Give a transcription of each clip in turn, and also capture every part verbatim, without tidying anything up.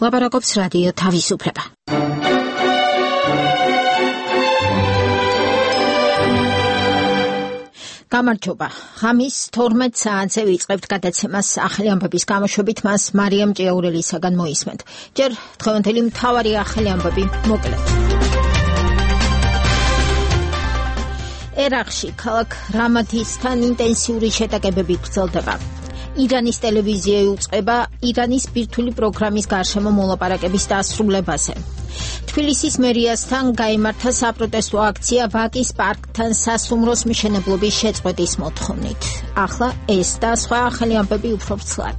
ლაპარაკობს რადიო თავისუფლება. გამარჯობა. ღამის თორმეტ საათზე ვიწყებთ გადაცემას ახალი ამბების გამოშვებით, მას მარიამ ჭიაურელისაგან მოისმენთ. ჯერ დღევანდელი მთავარი ახალი ამბები მოკლედ. ერაყში ქალაქ რამადისთან ინტენსიური შეტაკებები გრძელდება. ირანის ტელევიზია იუწყება ირანის ბირთვული პროგრამის გარშემო მოლაპარაკების დასრულებაზე. თბილისის მერიასთან გაიმართა საპროტესტო აქცია ვაკის პარკთან სასტუმროს მშენებლობის შეწყვეტის მოთხოვნით. ახლა ეს და სხვა ახალი ამბები უფრო ვრცლად.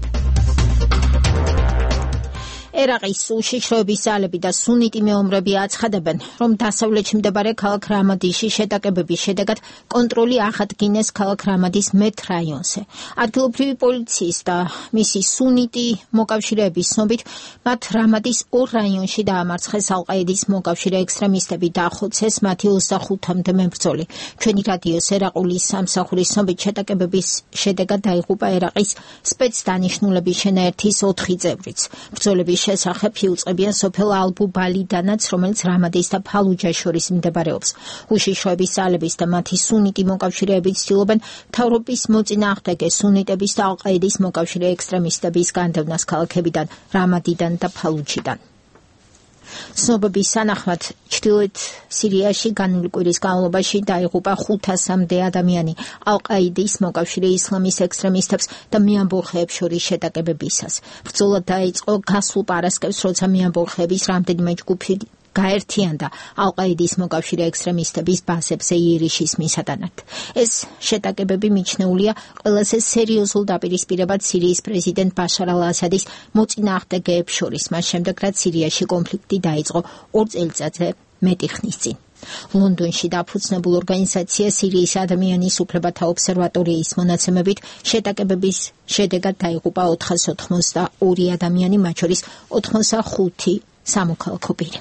ერაყის უშიშროების ძალები და სუნიტი მეომრები აცხადებენ, რომ დასავლეთში მდებარე ქალაქ რამადისში შეტაკებების შედეგად კონტროლი აღადგინეს ქალაქ რამადის მეთ რაიონზე. ადგილობრივი პოლიციის და მისი სუნიტი მოკავშირეების ცნობით, მათ რამადის ორ რაიონში დაამარცხეს ალ-ყაიდის მოკავშირე ექსტრემისტები და ახოცეს მათი ოცდახუთამდე მებრძოლი. ჩვენი რადიოს ერაყული სამსახურის ცნობით შეტაკებების შედეგად დაიღუპა ერაყის სპეცდანიშნულების შენაერთის ოთხი წევრიც. ბრძოლების შესახებ იუწყებიან სოფელ ალბუ-ბალიდანაც, რომელიც რამადის და ფალუჯას შორის მდებარეობს. უშიშროების ძალების და მათი სუნიტი მოკავშირეები ცდილობენ მთავრობის მოწინააღმდეგე სუნიტების და ალ-ყაიდის მოკავშირე ექსტრემისტების განდევნას ქალაქებიდან რამადიდან და ფალუჯიდან. ცნობების თანახმად, ჩრდილოეთ სირიაში განული კვირის განმავლობაში დაიღუპა ხუთასამდე ადამიანი ალ-ყაიდის მოკავშირე ისლამის ექსტრემისტებს და მეამბოლხეებს შორის შეტაკებებისას. ბრძოლა დაიწყო გასულ პარასკევს, როცა მეამბოლხეების რამდენიმე ჯგუფი გაერთიანდა ალ-ყაიდის მოკავშირე ექსტრემისტების ბაზებზე იერიშის მისატანად. ეს შეტაკებები მიჩნეულია ყველაზე სერიოზულ დაპირისპირებად სირიის პრეზიდენტ ბაშარ ალ-ასადის მოწინააღმდეგეებს შორის, მას შემდეგ რაც სირიაში კონფლიქტი დაიწყო ორ წელიწადზე მეტი ხნის წინ. ლონდონში დაფუძნებულ ორგანიზაცია სირიის ადამიანის უფლებათა ობსერვატორიის მონაცემებით შეტაკებების შედეგად დაიღუპა ოთხას ოთხმოცდაორი ადამიანი, მათ შორის ოთხმოცდახუთი სამოქალაქო პირი.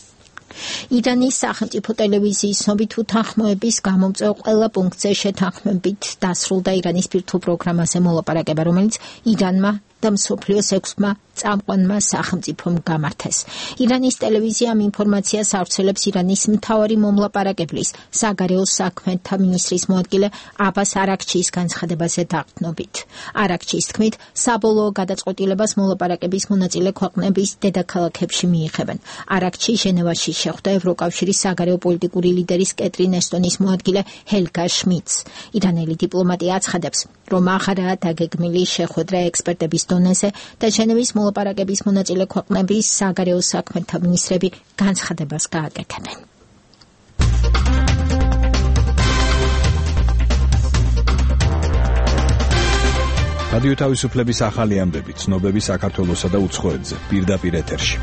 ირანის სახელმწიფო ტელევიზიის ცნობით უთანხმოების გამომწვევ ყველა პუნქტზე შეთანხმებით დასრულდა ირანის ბირთვულ პროგრამაზე მოლაპარაკება, რომელიც ირანმა და მსოფლიოს ექვსმა წამყვანმა სახელმწიფომ გამართეს. ირანის ტელევიზია ამ ინფორმაციას ავრცელებს ირანის მთავარი მომლაპარაკებლის, საგარეო საქმეთა მინისტრის მოადგილე აბას არაქჩიის განცხადებაზე დაყრდნობით. არაქჩიის თქმით, საბოლოო გადაწყვეტილებას მოლაპარაკების მონაწილე ქვეყნების დედაქალაქებში მიიღებენ. არაქჩი ჟენევაში შეხვდა ევროკავშირის საგარეო პოლიტიკური ლიდერის კეტრინ ესტონის მოადგილე ჰელგა შმიდტს. ირანელი დიპლომატი აცხადებს, რომ აღარაა დაგეგმილი შეხვედრა ექსპერტების დონეზე და ჟენევის მოლაპარაკების მონაწილე ქვეყნების საგარეო საქმეთა მინისტრები განცხადებას გააკეთებენ. რადიო თავისუფლების ახალი ამბები, ცნობები საქართველოსა და უცხოეთზე, პირდაპირ ეთერში.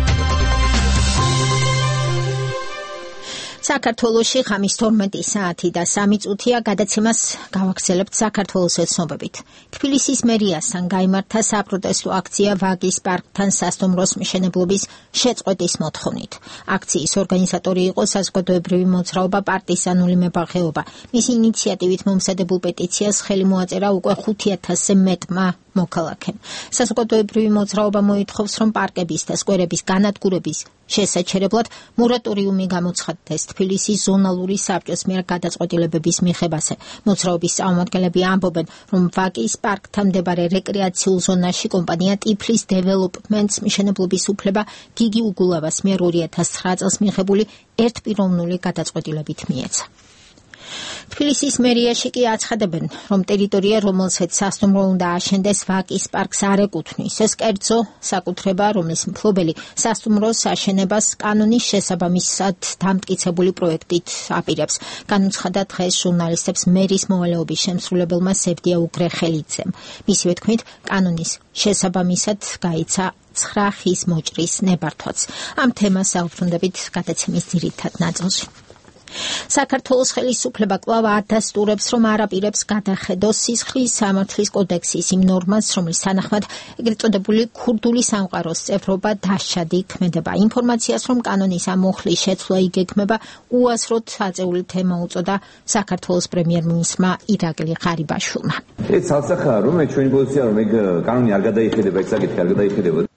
საქართველოში ღამის თორმეტი საათი და სამი წუთია, გადაცემას გავაგრძელებთ საქართველოს ცნობებით. თბილისის მერიასთან გაიმართა საპროტესტო აქცია ვაკის პარკთან სასტუმროს მშენებლობის შეწყვეტის მოთხოვნით. აქციის ორგანიზატორი იყო საზოგადოებრივი მოძრაობა პარტიზანული მებაღეობა. მისი ინიციატივით მომზადებულ პეტიციას ხელი მოაწერა უკვე ხუთი ათასზე მეტმა მოქალაქემ. საზოგადოებრივი მოძრაობა მოითხოვს, რომ პარკების და სკვერების განადგურების შესაჩერებლად მორატორიუმი გამოცხადდეს თბილისის ზონალური საბჭოს მიერ გადაწყვეტილებების მიღებაზე. მოძრაობის წარმომადგენლები ამბობენ, რომ ვაკის პარკთან მდებარე რეკრეაციულ ზონაში კომპანია ტიფლის დეველოპმენტს მშენებლობის უფლება გიგი უგულავას მიერ ორი ათას ცხრა წელს მიღებული ერთპიროვნული გადაწყვეტილებით მიეცა. თბილისის მერიაში კი აცხადებენ, რომ ტერიტორია, რომელსაც სასტუმრო უნდა აშენდეს, ვაკის პარკს არ ეკუთვნის. ეს კერძო საკუთრება, რომლის მფლობელი სასტუმროს აშენებას კანონის შესაბამისად დამტკიცებული პროექტით აპირებს. განუცხადა დღეს ჟურნალისტებს მერის მოვალეობის შემსრულებელმა სევდია უგრეხელიძემ. მისივე თქმით, კანონის შესაბამისად გაიცა ცხრა ხის მოჭრის ნებართვაც. ამ თემას აუბრუნდებით გადაცემის ძირითად ნაწილში. საქართველოს ხელისუფლება კვლავ ადასტურებს, რომ არ აპირებს გადახედოს სისხლის სამართლის კოდექსის იმ ნორმას, რომლის თანახმად ეგრეთ წოდებული ქურდული სამყაროს წევრობა დასჯადი ქმედება. ინფორმაციას, რომ კანონის ამ მოხლის შეცვლა იგეგმება, უასროდ აწეული თემა უწოდა საქართველოს პრემიერ-მინისტრმა ირაკლი ღარიბაშვილმა. ეს ცალსახაა, რომ ჩვენი პოზიცია, რომ ეგ კანონი არ გადაიხედება, ეგ საკითხი არ გადაიხედება.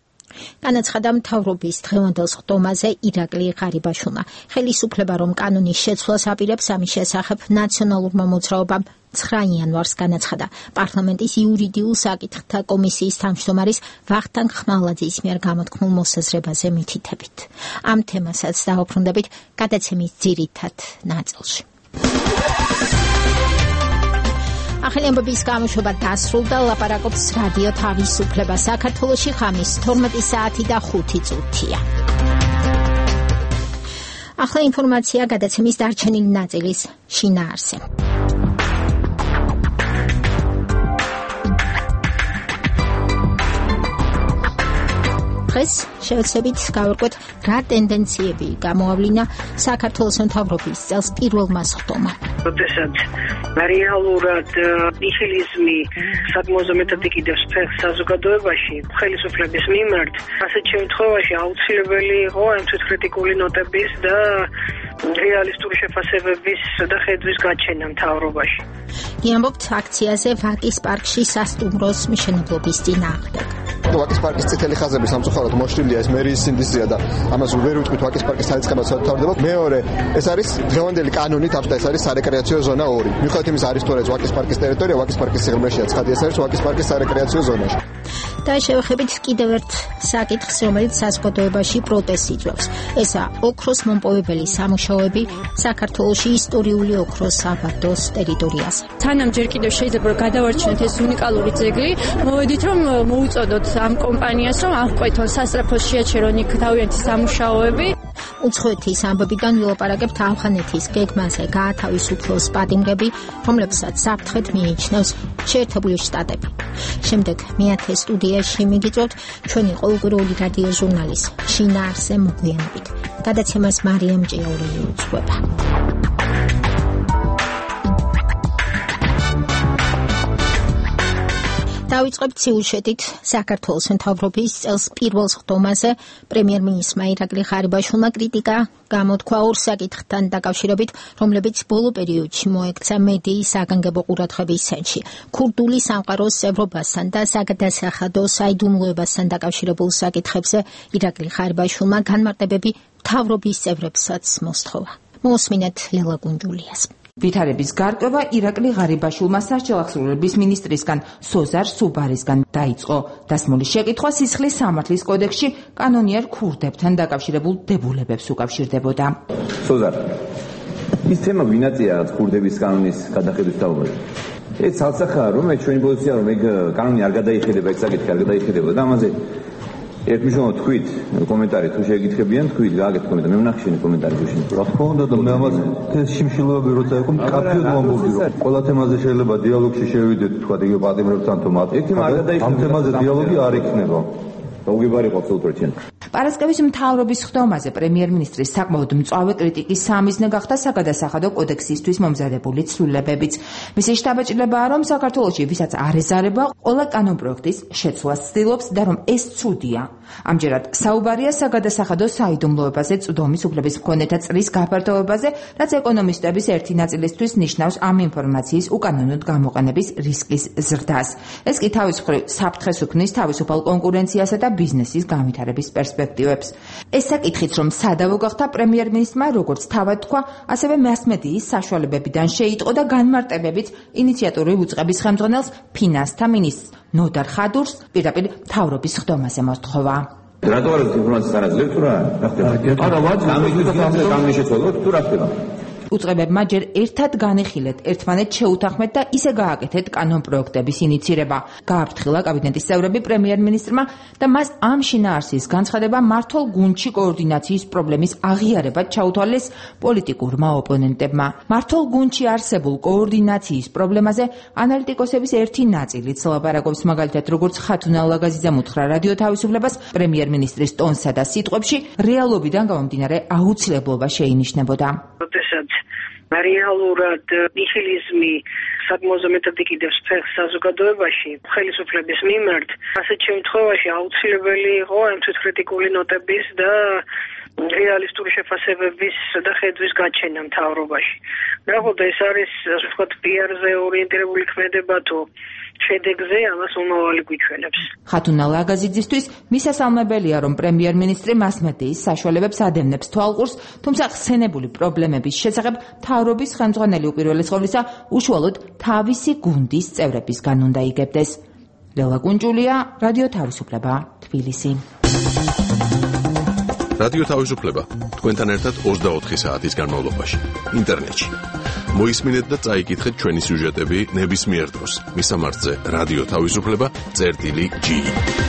განაცხადა მთავრობის დღევანდელ სხდომაზე ირაკლი ღარიბაშვილმა. ხელისუფლება რომ კანონის შეცვლას აპირებს, ამის შესახებ ნაციონალურმა მოძრაობამ ცხრა იანვარს განაცხადა. პარლამენტის იურიდიულ საკითხთა კომისიის თავმჯდომარის ვახტანგ ხმალაძის მიერ გამოთქმულ მოსაზრებაზე მითითებით. ამ თემასაც დავუბრუნდებით გადაცემის ძირითად ნაწილში. ახალი ამბების გამოშვება დასრულდა. ლაპარაკობს რადიო თავისუფლება. საქართველოში ხამის თორმეტი საათი და ხუთი წუთია. ახლა ინფორმაცია გადაცემის დარჩენილი ნაწილის შინაარსზე. დღეს შევეცდებით გავერკვეთ, რა ტენდენციები გამოავლინა საქართველოს მთავრობის წელს პირველმა სხდომამ. როდესაც რეალურად ნიჰილიზმი საკმაოდ მეტად იკიდებს ფეხს საზოგადოებაში, ხელისუფლების მიმართ, ასეთ შემთხვევაში აუცილებელი იყო ამ თვითკრიტიკული ნოტების და რეალისტური შეფასებების და ხედვის გაჩენა მთავრობაში. გიამბობთ აქციაზე ვაკის პარკში სასტუმროს მშენებლობის წინააღმდეგ. ვაკის პარკის წითელი ხაზები სამწუხაროდ მოშლილია, ეს მერიის სინდისზეა და ამას ვერ ვიტყვით ვაკის პარკის დაიწყებას თავდება. მეორე, ეს არის დღევანდელი კანონით აბსოლუტურად ეს არის სარეკრეაციო ზონა ორი. მიუხედავად იმისა, არის თუ არა ვაკის პარკის ტერიტორია, ვაკის პარკის სიღრმეშია ცხადი, ეს არის ვაკის პარკის სარეკრეაციო ზონაში. და შევხედით კიდევ ერთ საკითხს, რომელიც საზოგადოებაში პროტესტს იწვევს. ესა ოქროს მომპოვებელი სამუშაოები საქართველოში ისტორიული ოქროს საბადოს ტერიტორიაზე. თანამ ჯერ კიდევ შეიძლება გადავარჩინოთ ეს უნიკალური ძეგლი, მოვედით რომ მოუწოდოთ ამ კომპანიას რომ აღკვეთონ სასწრაფოს შეაჩერონ იქ თავიანთი სამუშაოები. უცხოეთის ამბებიდან ვილაპარაკებთ ავღანეთის გეგმაზე გაათავისუფლოს პატიმრები, რომლებსაც საფრთხედ მიიჩნევს შეერთებული შტატები. შემდეგ მეათე სტუდიაში მიგიწევთ ჩვენი ყოველკვირეული რადიო ჟურნალის შინაარსზე მოგვიანებით. გადაცემას მარიამ ჭიაურელი უძღვება. დავიწყებთ სიუჟეტით საქართველოს მთავრობის წელს პირველ სხდომაზე. პრემიერ-მინისტრმა ირაკლი ღარიბაშვილმა კრიტიკა გამოთქვა ორ საკითხთან დაკავშირებით, რომლებიც ბოლო პერიოდში მოექცა მედიის საგანგებო ყურადღების ცენტრში. ქურდული სამყაროს წევრობასთან და საგადასახადო საიდუმლოებასთან დაკავშირებულ საკითხებზე ირაკლი ღარიბაშვილმა განმარტებები მთავრობის წევრებსაც მოსთხოვა. მოусმინეთ ლელა გუნჯულიას. ვითარების გარკვევა ირაკლი ღარიბაშვილმა სასჯელახსოვრების მინისტრისგან სოზარ სუბარისგან დაიწყო. დასმული შეკითხვა სისხლის სამართლის კოდექსში კანონიერ ქურდებთან დაკავშირებულ დებულებებს უკავშირდებოდა. სოზარ, ის თემა ვინაწია ქურდების კანონის გადახედვის თაობაზე. ეს ცალსახაა, რომ ეს ჩვენი პოზიცია, რომ ეგ კანონი არ გადაიხედება, ეგ საკითხი არ გადაიხედება და ამაზე ერთ მნიშვნელოვნად თქვით კომენტარი თუ შეგითხებიან, თქვით გააკეთეთ კომენტარი, მე ვნახე შენი კომენტარი გუშინ. რა თქმა უნდა და მე ამას ეს შიმშილობები როცა იყო მკაფიოდ ვამბობდი, რომ ყველა თემაზე შეიძლება დიალოგში შევიდეთ, თქვა იგივე პატიმრებთან თუ მათ. ამ თემაზე დიალოგი არ იქნება. დაუგებარი ხო აბსოლუტურად ჩვენ. პარასკევის მთავრობის სხდომაზე პრემიერ-მინისტრის საკმაოდ მწვავე კრიტიკის სამიზნე გახდა საგადასახადო კოდექსისთვის მომზადებული ცვლილებებიც. მისი შთაბეჭდილებაა, რომ საქართველოში ვისაც არ ეზარება, ყველა კანონპროექტის შეცვლას ცდილობს და რომ ეს ცუდია. ამჯერად საუბარია საგადასახადო საიდუმლოებაზე, წვდომის უფლების მქონეთა წრის გაფართოებაზე, რაც ეკონომისტების ერთი ნაწილისთვის ნიშნავს ამ ინფორმაციის უკანონოდ გამოყენების რისკის ზრდას. ეს კი თავის მხრივ საფრთხეს უქმნის თავისუფალ კონკურენციასა და ბიზნესის განვითარების პერსპექტივებს. ეს საკითხიც რომ სადავო გახდა პრემიერ-მინისტრმა, როგორც თავად თქვა, ასევე მასმედიის საშუალებებიდან შეიტყო და განმარტებებით ინიციატორი უწყების ხელმძღვანელს ფინანსთა მინისტრს ნოდარ ხადურს პირდაპირ მთავრობის სხდომაზე მოსთხოვა. რატო არ ინფორმაციას არ აძლევთ თუ რა? რა ხდება? არა, ვაძ, ამის შეცვალოთ თუ რა ხდება? უწყებებმა ჯერ ერთად განეხილეთ, ერთმანეთს შეუთანხმეთ და ისე გააკეთეთ კანონპროექტების ინიცირება. გააფრთხილა კაბინეტის წევრები პრემიერ-მინისტრმა და მას ამ შინაარსის განცხადება მართულ გუნდში კოორდინაციის პრობლემის აღიარებად ჩაუთვალეს პოლიტიკურმა ოპონენტებმა. მართულ გუნდში არსებულ კოორდინაციის პრობლემაზე ანალიტიკოსების ერთი ნაწილიც ლაპარაკობს, მაგალითად, როგორც ხათუნა ლაგაზიძემ უთხრა რადიო თავისუფლებას, პრემიერ-მინისტრის ტონსა და სიტყვებში რეალობიდან გამომდინარე აუცილებლობა შეინიშნებოდა. რეალურად ნიჰილიზმი საკმაოდ მეტად იკიდებს ფეხს საზოგადოებაში, ხელისუფლების მიმართ. ასეთ შემთხვევაში აუცილებელი იყო ამ თვითკრიტიკული ნოტების და რეალისტური შეფასებების და ხედვის გაჩენა მთავრობაში. რა ხოდა ეს არის, ასე ვთქვათ, პიარზე ორიენტირებული ქმედება თუ შედეგზე ამას უმავალი გვიჩვენებს. ხათუნა ლაგაზიძისთვის მისასალმებელია, რომ პრემიერ-მინისტრი მასმედიის საშუალებებს ადევნებს თვალყურს, თუმცა ხსენებული პრობლემების შესახებ მთავრობის ხელმძღვანელი უპირველეს ყოვლისა უშუალოდ თავისი გუნდის წევრებისგან უნდა იგებდეს. ლელა კუნჯულია, რადიო თავისუფლება, თბილისი. რადიო თავისუფლება თქვენთან ერთად ოცდაოთხი საათის განმავლობაში ინტერნეტში. მოისმინეთ და წაიკითხეთ ჩვენი სიუჟეტები ნებისმიერ დროს. მისამართზე რადიო თავისუფლება წერტილი ჯი.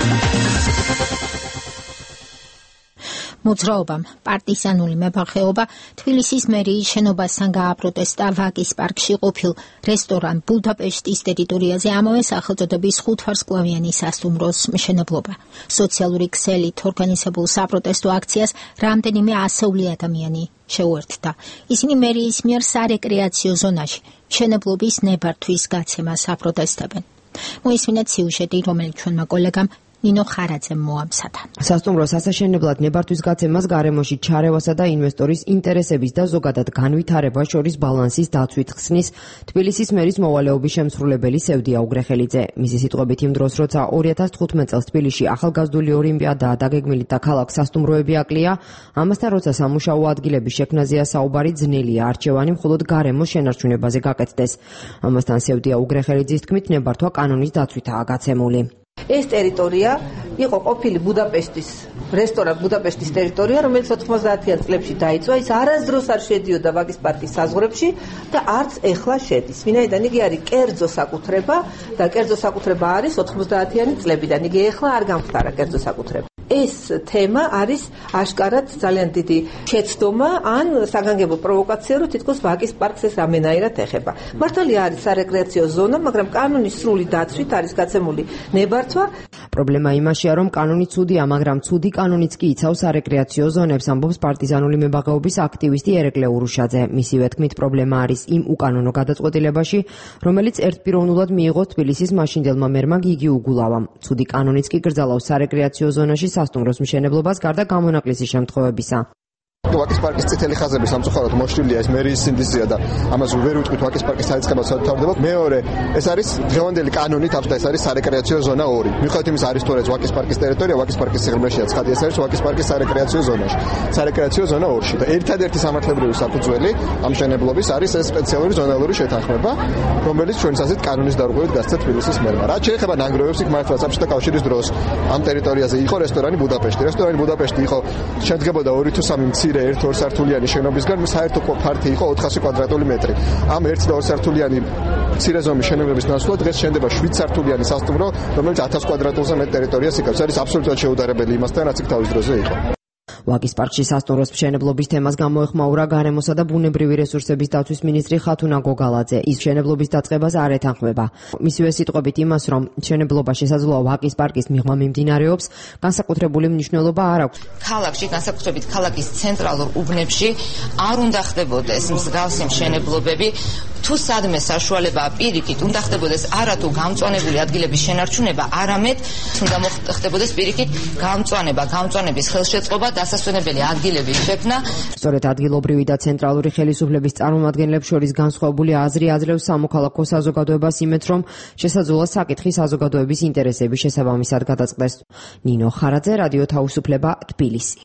მოძრაობამ პარტიზანული მებაღეობა თბილისის მერიის შენობასთან გააპროტესტა ვაკის პარკში ყოფილ რესტორან ბუდაპეშტის ტერიტორიაზე ამავე სახელწოდების ხუთვარსკვლავიანი სასტუმროს მშენებლობა. სოციალური ქსელით ორგანიზებულ საპროტესტო აქციას რამდენიმე ასეული ადამიანი შეუერთდა. ისინი მერიის მიერ სარეკრეაციო ზონაში მშენებლობის ნებართვის გაცემას აპროტესტებენ. მოისმინეთ სიუჟეტი, რომელიც ჩვენმა კოლეგამ ნინო ხარაძემ მოამზადა. სასტუმროს ასაშენებლად ნებართვის გაცემას გარემოში ჩარევასა და ინვესტორის ინტერესების და ზოგადად განვითარებას შორის ბალანსის დაცვით ხსნის თბილისის მერის მოვალეობის შემსრულებელი სევდია უგრეხელიძე. მისი სიტყვებით, იმ დროს, როცა ორი ათას თხუთმეტ წელს თბილისში ახალგაზრდული ოლიმპიადაა დაგეგმილი და ქალაქ სასტუმროები აკლია, ამასთან როცა სამუშაო ადგილების შექმნაზეა საუბარი, ძნელია არჩევანი მხოლოდ გარემოს შენარჩუნებაზე გაკეთდეს. ამასთან სევდია უგრეხელიძის თქმით, ნებართვა კანონის დაცვითაა გაცემული. ეს ტერიტორია იყო ყოფილი ბუდაპეშტის რესტორან ბუდაპეშტის ტერიტორია, რომელიც ოთხმოცდაათიან წლებში დაიწვა. ის არასდროს არ შედიოდა ვაკის პარკის საზღვრებში და არც ეხლა შედის. ვინაიდან იგი არის კერძო საკუთრება და კერძო საკუთრება არის ოთხმოცდაათიანი წლებიდან. იგი ეხლა არ გამხდარა კერძო საკუთრება. ეს თემა არის აშკარად ძალიან დიდი შეცდომა ან საგანგებო პროვოკაცია, რომ თითქოს ვაკის პარკს ეს რამენაირად ეხება. მართალია არის სარეკრეაციო ზონა, მაგრამ კანონის სრული დაცვით არის გაცემული ნებართვა. პრობლემა იმაშია, რომ კანონი ცუდია, მაგრამ ცუდი კანონიც კი იცავს სარეკრეაციო ზონებს, ამბობს პარტიზანული მებაღეობის აქტივისტი ერეკლე ურუშაძე. მისივე თქმით, პრობლემა არის იმ უკანონო გადაწყვეტილებაში, რომელიც ერთპიროვნულად მიიღო თბილისის მაშინდელმა მერმა გიგი უგულავამ. ცუდი კანონიც კი გრძელავს სარეკრეაციო ზონაში სასტუმროს მშენებლობას გარდა გამონაკლისის შემთხვევებისა. ვაკის პარკის წითელი ხაზები სამწუხაროდ მოშლილია ეს მერიის სინდისზეა და ამას ვერ უწყვით ვაკის პარკის დაიწყებას სათავდებოდ. მეორე, ეს არის დღევანდელი კანონით ახლა ეს არის სარეკრეაციო ზონა ორი. მიუხედავად იმისა არის თუ არა ეს ვაკის პარკის ტერიტორია, ვაკის პარკის სიღრმეშია ცხადი, ეს არის ვაკის პარკის სარეკრეაციო ზონაში. სარეკრეაციო ზონა ორში და ერთადერთი სამართლებრივი საფუძველი ამ მშენებლობის არის ეს სპეციალური ზონალური შეთანხმება, რომელიც ჩვენს აზრით კანონის დარღვევით გასცა თბილისის მერმა. რაც შეეხება ნანგრევებს, იქ მართლა საბჭოთა კავშირის დროს ამ ტერიტორიაზე იყო რესტორანი ბუდაპეშტი. რესტორანი ბუდაპეშტი იყო შედგებოდა ორი თუ სამი მცირე ერთ ორ სართულიანი შენობისგან, საერთო ფართი იყო ოთხასი კვადრატული მეტრი. ამ ერთ და ორ სართულიანი მცირე ზომის შენობების ნაცვლად დღეს შენდება შვიდ სართულიანი სასტუმრო, რომელიც ათას კვადრატულზე მეტ ტერიტორიას იკავებს. არის აბსოლუტურად შეუდარებელი იმასთან, რაც იქ თავის დროზე იყო. ვაკის პარკში სასტუმროს მშენებლობის თემას გამოეხმაურა გარემოსა და ბუნებრივი რესურსების დაცვის მინისტრი ხათუნა გოგალაძე. ის მშენებლობის დაწყებას არ ეთანხმება. მისივე სიტყვებით იმას, რომ მშენებლობა შესაძლოა ვაკის პარკის მიღმა მიმდინარეობს, განსაკუთრებული მნიშვნელობა არ აქვს. ქალაქში, განსაკუთრებით ქალაქის ცენტრალურ უბნებში არ უნდა ხდებოდეს მსგავსი მშენებლობები. თუ სადმე საშუალებაა პირიქით, უნდა ხდებოდეს არა თუ გამწვანებული ადგილების შენარჩუნება, არამედ უნდა ხდებოდეს პირიქით გამწვანება, გამწვანების ხელშეწყობა, დასასვენებელი ადგილების შექმნა. სწორედ ადგილობრივი და ცენტრალური ხელისუფლების წარმომადგენლებს შორის განსხვავებული აზრი აძლევს სამოქალაქო საზოგადოებას იმეთ, რომ შესაძლოა საკითხი საზოგადოების ინტერესების შესაბამისად გადაწყდეს. ნინო ხარაძე, რადიო თავისუფლება, თბილისი.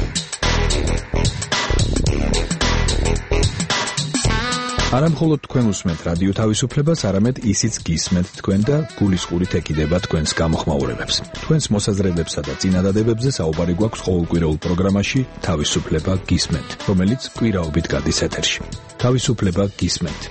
არა მხოლოდ თქვენ უსმენთ რადიო თავისუფლებას, არამედ ისიც გისმენთ თქვენ და გულისყურით ეკიდება თქვენს გამოხმაურებებს. თქვენს მოსაზრებებსა და წინადადებებზე საუბარი გვაქვს ყოველკვირეულ პროგრამაში თავისუფლება გისმენთ, რომელიც კვირაობით გადის ეთერში. თავისუფლება გისმენთ.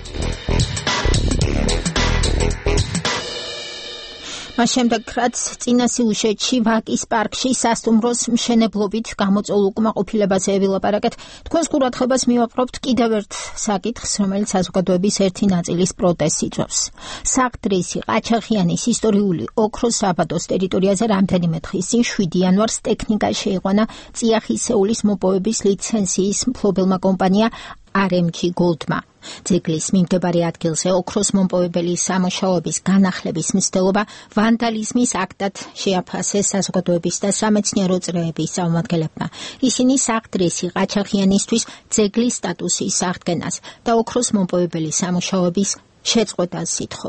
მას შემდეგ, რაც წინა სიუჟეტში ვაკის პარკში სასტუმროს მშენებლობით გამოწვეულ უკმაყოფილებაზე ვილაპარაკეთ, თქვენს ყურადღებას მივაპყრობთ კიდევ ერთ საკითხს, რომელიც საზოგადოების ერთი ნაწილის პროტესტს იწვევს. საყდრისი ყაჩაღიანის ისტორიული ოქროს საბადოს ტერიტორიაზე რამდენიმე დღის წინ შვიდი იანვარს ტექნიკა შეიყვანა წიაღისეულის მოპოვების ლიცენზიის მფლობელმა კომპანია არ ემ ჯი Goldმა. ძეგლის მიმდებარე ადგილზე ოქროს მომპოვებელი სამუშაოების განახლების მცდელობა ვანდალიზმის აქტად შეაფასეს საზოგადოების და სამეცნიერო წრეების წარმომადგენლებმა. ისინი საყდრისი ყაჩაღიანისთვის ძეგლის სტატუსის აღდგენას და ოქროს მომპოვებელი სამუშაოების შეწყვეტას ითხოვენ.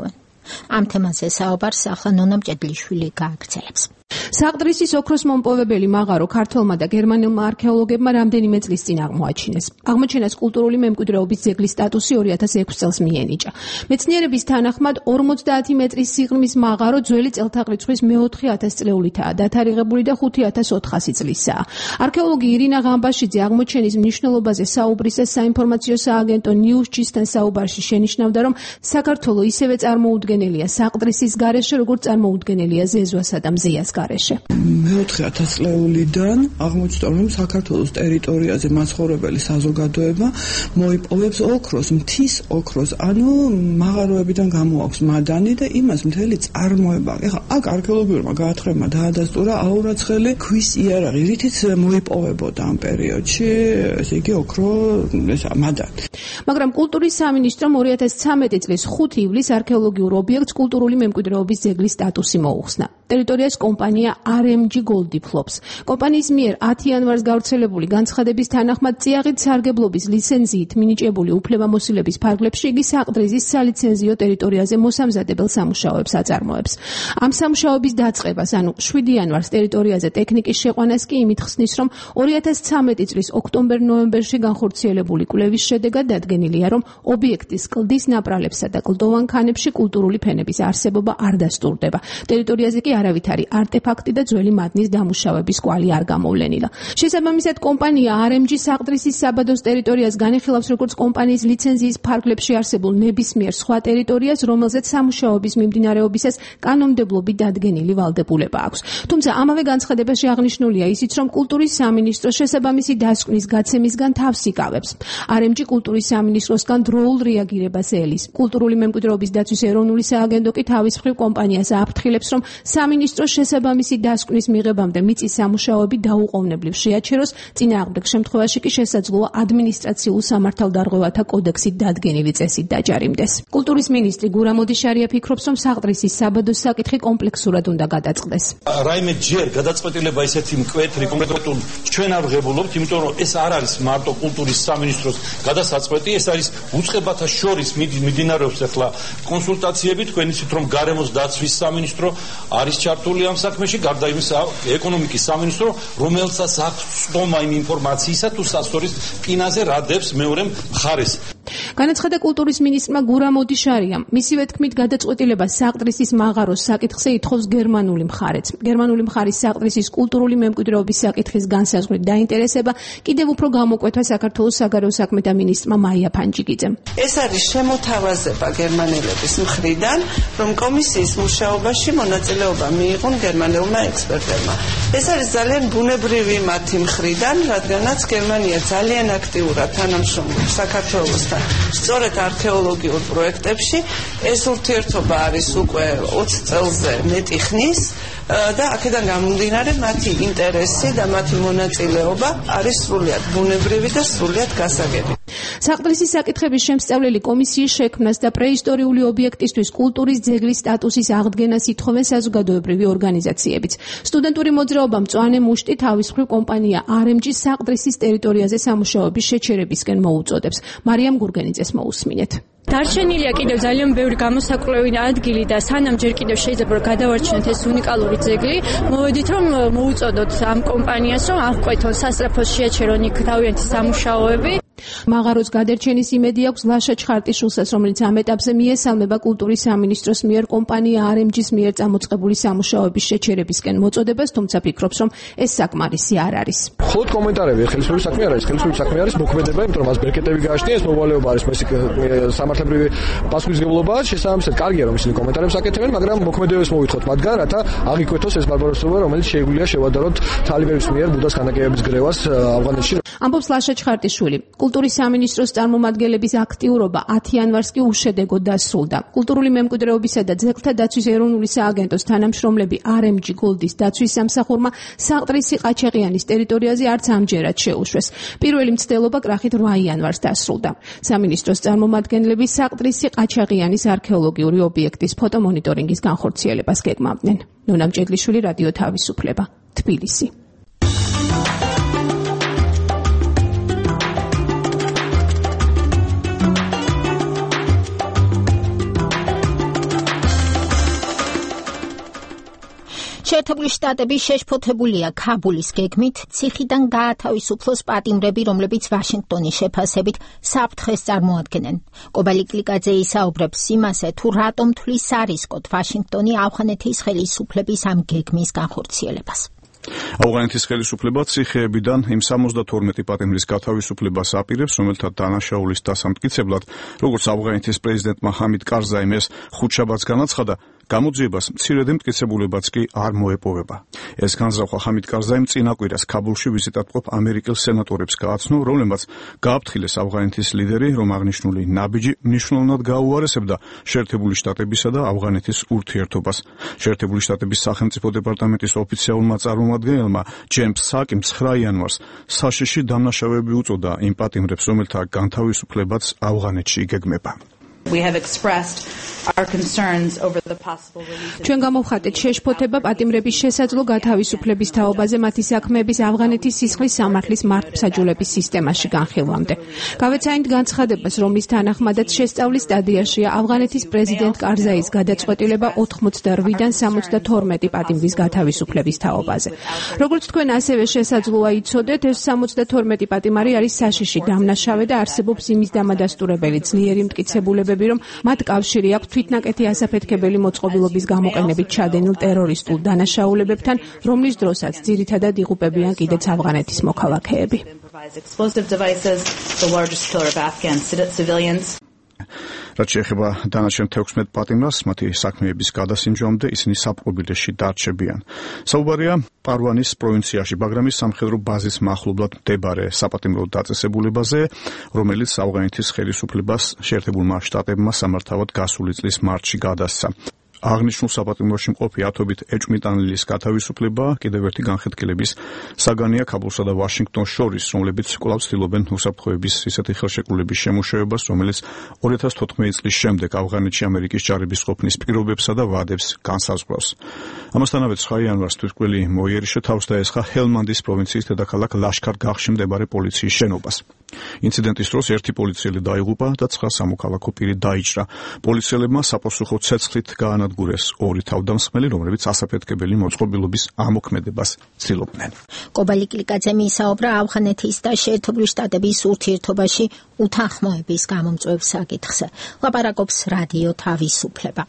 ამ თემაზე საუბარს ახლა ნონა მჭედლიშვილი გააგრძელებს. საყდრისის ოქროს მომპოვებელი მაღარო ქართველმა და გერმანელმა არქეოლოგებმა რამდენიმე წლის წინ აღმოაჩინეს. აღმოჩენას კულტურული მემკვიდრეობის ძეგლის სტატუსი ორი ათას ექვსი წელს მიენიჭა. მეცნიერების თანახმად ორმოცდაათი მეტრის სიღრმის მაღარო ძველი წელთაღრიცხვის მეოთხე ათასწლეულითაა დათარიღებული და ხუთი ათას ოთხასი წლისაა. არქეოლოგი ირინა ღამბაშიძე აღმოჩენის მნიშვნელობაზე საუბრისას საინფორმაციო სააგენტო ნიუსჯისთან საუბარში შენიშნავდა, რომ საქართველო ისევე წარმოუდგენელია საყდრისის გარეშე, როგორც წარმოუდგენელია ზეზვასა და მზეას გარეშე. მეოთხე ათასწლეულიდან აღმოჩნდა, რომ საქართველოს ტერიტორიაზე მაცხოვრებელი საზოგადოება მოიპოვებს ოქროს, მთის ოქროს, ანუ მაღაროებიდან გამოაქვს მადანი და იმას მთელი წარმოება. ეხლა აქ არქეოლოგიურმა გაათხრებმა დაადასტურა აურაცხელი ქვის იარაღი, რითიც მოიპოვებოდა ამ პერიოდში, ესე იგი ოქრო, ესა მადანი. მაგრამ კულტურის სამინისტრომ ორი ათას ცხრამეტი წლის ხუთი ივლისს არქეოლოგიურ ობიექტს კულტურული მემკვიდრეობის ძეგლის სტატუსი მოუხსნა. ტერიტორიას კომპანია არ ემ ჯი Gold ფლობს. კომპანიის მიერ ათი იანვარს გავრცელებული განცხადების თანახმად წიაღით სარგებლობის ლიცენზიით მინიჭებული უფლებამოსილების ფარგლებში იგი საყდრისის სალიცენზიო ტერიტორიაზე მოსამზადებელ სამუშაოებს აწარმოებს. ამ სამუშაოების დაწყებას, ანუ შვიდი იანვარს ტერიტორიაზე ტექნიკის შეყვანას კი იმით ხსნის, რომ ორი ათას ცხრამეტი წლის ოქტომბერ-ნოემბერში განხორციელებული კვლევის შედეგად დადგენილია, რომ ობიექტის კლდის ნაპრალებსა და კლდოვან ქანებში კულტურული ფენების არსებობა არ დასტურდება. ტერიტორიაზე კი არავითარი არტეფაქტი და ძველი მადნის დამუშავების კვალი არ გამოვლენილა. შესაბამისად, კომპანია არ ემ ჯი საყდრისის საბადოს ტერიტორიას განიხილავს როგორც კომპანიის ლიცენზიის ფარგლებში არსებულ ნებისმიერ სხვა ტერიტორიას, რომელზეც სამუშაოების მიმდინარეობისას კანონმდებლობით დადგენილი ვალდებულება აქვს. თუმცა ამავე განცხადებაში აღნიშნულია ისიც, რომ კულტურის სამინისტრო შესაბამისი დასკვნის გაცემისგან თავს იკავებს. არ ემ ჯი კულტურის სამინისტროსგან დროულ რეაგირებას ელის. კულტურული მემკვიდრეობის დაცვის ეროვნული სააგენტო კი თავის მხრივ კომპანიას ააფრთხილებს, რომ სამინისტრო შესაბამისი დასკვნის მიღებამდე მიწის სამუშაოები დაუყოვნებლივ შეაჩეროს, წინააღმდეგ შემთხვევაში კი შესაძლოა ადმინისტრაციულ სამართალდარღვევათა კოდექსით დადგენილი წესით დაჯარიმდეს. კულტურის მინისტრი გურამ ოდიშარია ფიქრობს, რომ საყდრისის საბადოს საკითხი კომპლექსურად უნდა გადაწყდეს. რაიმე ჯერ გადაწყვეტილება ისეთი მკვეთრი კონკრეტულ ჩვენ არ ვღებულობთ, იმიტომ რომ ეს არ არის მარტო კულტურის სამინისტროს გადასაწყვეტი, ეს არის უწყებათა შორის მიმდინარეობს ახლა კონსულტაციები, თქვენ იცით რომ გარემოს დაცვის სამინისტრო არის ჩართული ამ საქმეში, გარდა იმისა ეკონომიკის სამინისტრო, რომელსაც აქვს სტომა იმ ინფორმაციისა თუ სასტორის პინაზე რადებს მეორე მხარეს. განაცხადა კულტურის მინისტრმა გურამ ოდიშარიამ. მისივე თქმით, გადაწყვეტილება საყდრისის მაღაროს საკითხზე ითხოვს გერმანული მხარეც. გერმანული მხარის საყდრისის კულტურული მემკვიდრეობის საკითხის განსაზღვრით დაინტერესება კიდევ უფრო გამოკვეთა საქართველოს საგარეო საქმეთა მინისტრმა მაია ფანჯიგიძემ. ეს არის შემოთავაზება გერმანელების მხრიდან, რომ კომისიის მუშაობაში მონაწილეობა მიიღონ გერმანელმა ექსპერტებმა. ეს არის ძალიან ბუნებრივი მათი მხრიდან, რადგანაც გერმანია ძალიან აქტიურად თანამშრომლობს საქართველოსთან სწორედ არქეოლოგიურ პროექტებში. ეს ურთიერთობა არის უკვე ოცი წელზე მეტი ხნის და აქედან გამომდინარე მათი ინტერესი და მათი მონაწილეობა არის სრულიად ბუნებრივი და სრულიად გასაგები. საყდრისის საკითხების შემსწავლელი კომისიის შექმნას და პრეისტორიული ობიექტისთვის კულტურის ძეგლის სტატუსის აღდგენას ითხოვენ საზოგადოებრივი ორგანიზაციებიც. სტუდენტური მოძრაობა მწვანე მუშტი თავის მხრივ კომპანია არ ემ ჯი საყდრისის ტერიტორიაზე სამუშაოების შეჩერებისკენ მოუწოდებს. მარიამ გურგენიძეს მოусმინეთ. დარჩენილია კიდევ ძალიან ბევრი გამოსაკვლევი ადგილი და სანამ ჯერ კიდევ შეიძლება რომ გადავარჩინოთ ეს უნიკალური ძეგლი, მოვედით რომ მოუწოდოთ ამ კომპანიას რომ აღკვეთონ სასწრაფოს შეაჩერონ იქ თავიანთი სამუშაოები. მაღაროს გადარჩენის იმედი აქვს ლაშა ჩხარტიშვილსაც, რომელიც ამ ეტაპზე მიესალმება კულტურის სამინისტროს მიერ კომპანია არ ემ ჯის მიერ წამოწყებული სამუშაოების შეჩერებისკენ მოწოდებას, თუმცა ფიქრობს, რომ ეს საკმარისი არ არის. მხოლოდ კომენტარები, ხელისუფლების საქმე არ არის, ხელისუფლების საქმე არის მოქმედება, იმიტომ რომ მას ბერკეტები გააჩნია, ეს მოვალეობა არის სამართლებრივი პასუხისმგებლობა, შესაბამისად კარგია რომ ისინი კომენტარებს აკეთებენ, მაგრამ მოქმედებას მოვითხოვთ მათგან, რათა აღიქვეთოს ეს ბარბაროსობა, რომელიც შეგვიძლია შევადაროთ თალიბების მიერ ბუდას ხანაკეების გრევას ავღანეთში. ამბობს ლაშა ჩხარტიშვილი. კულტურის სამინისტროს წარმომადგენლების აქტიურობა ათი იანვარს კი უშედეგოდ დასრულდა. კულტურული მემკვიდრეობისა და ძეგლთა დაცვის ეროვნული სააგენტოს თანამშრომლები არ ემ ჯი Gold-ის დაცვის სამსახურმა საყდრისი ყაჩაღიანის ტერიტორიაზე არც ამჯერად შეუშვეს. პირველი მცდელობა კრახით რვა იანვარს დასრულდა. სამინისტროს წარმომადგენლები საყდრისი ყაჩაღიანის არქეოლოგიური ობიექტის ფოტომონიტორინგის განხორციელებას გეგმავდნენ. ნონა მჭედლიშვილი, რადიო თავისუფლება, თბილისი. შეერთებული შტატები შეშფოთებულია ქაბულის გეგმით ციხიდან გაათავისუფლოს პატიმრები, რომლებიც ვაშინგტონის შეფასებით საფრთხეს წარმოადგენენ. კობალი კლიკაძე ისაუბრებს იმაზე, თუ რატომ თვლის არისკოდ ვაშინგტონი ავღანეთის ხელისუფლების ამ გეგმის განხორციელებას. ავღანეთის ხელისუფლება ციხეებიდან იმ სამოცდათორმეტი პატიმრის გათავისუფლებას აპირებს, რომელთა დანაშაულის დასამტკიცებლად, როგორც ავღანეთის პრეზიდენტმა ჰამიდ კარზაიმ ეს ხუთშაბათს განაცხადა, გამოძიებას მცირედი მტკიცებულებაც კი არ მოეპოვება. ეს განზრახვა ჰამიდ კარზაიმ წინა კვირას ქაბულში ვიზიტად მყოფ ამერიკელ სენატორებს გააცნო, რომლებმაც გააფრთხილეს ავღანეთის ლიდერი, რომ აღნიშნული ნაბიჯი მნიშვნელოვნად გაუარესებდა შეერთებული შტატებისა და ავღანეთის ურთიერთობას. შეერთებული შტატების სახელმწიფო დეპარტამენტის ოფიციალურმა წარმომადგენელმა ჯეიმს საკიმ ცხრა იანვარს საშიში დამნაშავეები უწოდა იმ პატიმრებს, რომელთა განთავისუფლებაც ავღანეთში იგეგმება. We have expressed our concerns over the possible release. ჩვენ გამოვხატეთ შეშფოთება პატიმრების შესაძლო გათავისუფლების თაობაზე მათი საქმეების ავღანეთის სისხლის სამართლის მართლმსაჯულების სისტემაში განხილვამდე. გავეცანით განცხადებას, რომლის თანახმადაც შესწავლის სტადიაშია ავღანეთის პრეზიდენტ კარზაის გადაწყვეტილება ოთხმოცდაორი-დან სამოცდათორმეტი პატიმრის გათავისუფლების თაობაზე. როგორც თქვენ ასევე შესაძლოა იცოდეთ, ეს სამოცდათორმეტი პატიმარი არის საშიში დამნაშავე და არსებობს იმის დამადასტურებელი ძლიერი მტკიცებულებები, რომ მათ კავშირი აქვს თვითნაკეთი ასაფეთქებელი მოწყობილობის გამოყენებით ჩადენილ ტერორისტულ დანაშაულებებთან, რომლის დროსაც ძირითადად იღუპებიან კიდეც ავღანეთის მოქალაქეები. რაც შეეხება დანარჩენ თექვსმეტ პატიმრას, მათი საქმეების გადასინჯვამდე ისინი საპყრობილეში დარჩებიან. საუბარია პარვანის პროვინციაში, ბაგრამის სამხედრო ბაზის მახლობლად მდებარე საპატიმრო დაწესებულებაზე, რომელიც ავღანეთის ხელისუფლებას შეერთებულმა შტატებმა სამართავად გასული წლის მარტში გადასცა. აღნიშნულ საპატიმროში მყოფი ათობით ეჭვმიტანილის გათავისუფლება კიდევ ერთი განხეთქილების საგანია ქაბულსა და ვაშინგტონს შორის, რომლებიც კვლავ ცდილობენ უსაფრთხოების ისეთი ხელშეკრულების შემუშავებას, რომელიც ორი ათას თოთხმეტი წლის შემდეგ ავღანეთში ამერიკის ჯარების ყოფნის პირობებსა და ვადებს განსაზღვრავს. ამასთანავე ცხრა იანვარს თვითმკვლელი მოიერიშე თავს დაესხა ჰელმანდის პროვინციის დედაქალაქ ლაშქარ-გაღში მდებარე პოლიციის შენობას. ინციდენტის დროს ერთი პოლიციელი დაიღუპა და ცხრა სამოქალაქო პირი დაიჭრა. პოლიციელებმა საპასუხო ცეცხლით გაანადგურეს ორი თავდამსხმელი, რომლებიც ასაფეთქებელი მოწყობილობის ამოქმედებას ცდილობდნენ. კობალი კლიკაძე ისაუბრა ავღანეთის და შეერთებული შტატების ურთიერთობაში უთანხმოების გამომწვევ საკითხზე. ლაპარაკობს რადიო თავისუფლება.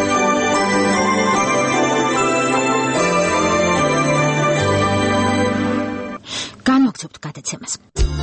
განვაგრძობთ გადაცემას.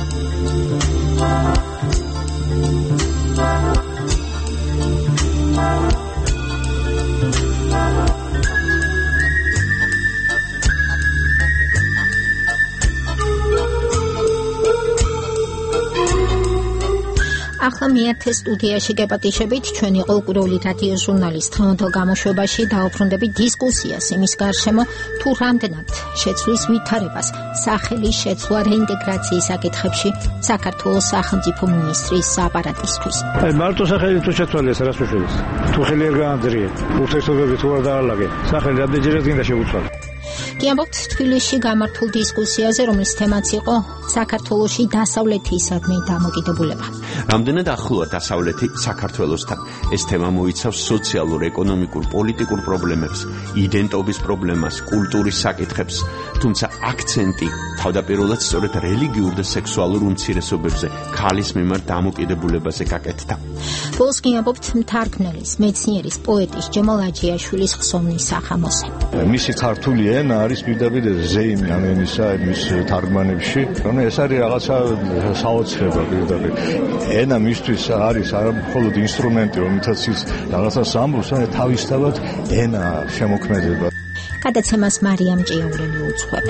ახლა მეათე სტუდიაში გეპატიშებით ჩვენი ყოველკვირეული რადიო ჟურნალის დღევანდელ გამოშვებაში დაუბრუნდებით დისკუსიას იმის გარშემო, თუ რამდენად შეცვლის ვითარებას სახელი შეცვლა რეინტეგრაციის საკითხებში საქართველოს სახელმწიფო მინისტრის აპარატისთვის. აი მარტო სახელი თუ შეცვალეს რას უშვებს? თუ ხელი არ გაანძრიეთ, ურთიერთობები თუ არ დაალაგეთ, სახელი რამდენჯერაც გინდა შევუცვალოთ. კი ამბობთ თბილისში გამართულ დისკუსიაზე, რომლის თემაც იყო საქართველოში დასავლეთისადმი დამოკიდებულება. რამდენად ახლოა დასავლეთი საქართველოსთან? ეს თემა მოიცავს სოციალურ, ეკონომიკურ, პოლიტიკურ პრობლემებს, იდენტობის პრობლემას, კულტურის საკითხებს, თუმცა აქცენტი თავდაპირველად სწორედ რელიგიურ და სექსუალურ უმცირესობებზე, ქალის მიმართ დამოკიდებულებაზე გაკეთდა. ბოლოს კი ამბობთ მთარგმნელის, მეცნიერის, პოეტის ჯემალ აჯიაშვილის ხსოვნის სახამოზე. მისი ქართული ენა არის პირდაპირ ზეიმი ამ ენისა მის თარგმანებში, რომ ეს არის რაღაცა საოცრება პირდაპირ. ენა მისთვის არის არა მხოლოდ ინსტრუმენტი, რომელთაც ის რაღაცას ამბობს, არამედ თავისთავად ენა შემოქმედება. გადაცემას მარიამ ჭიაურელი უძღვება.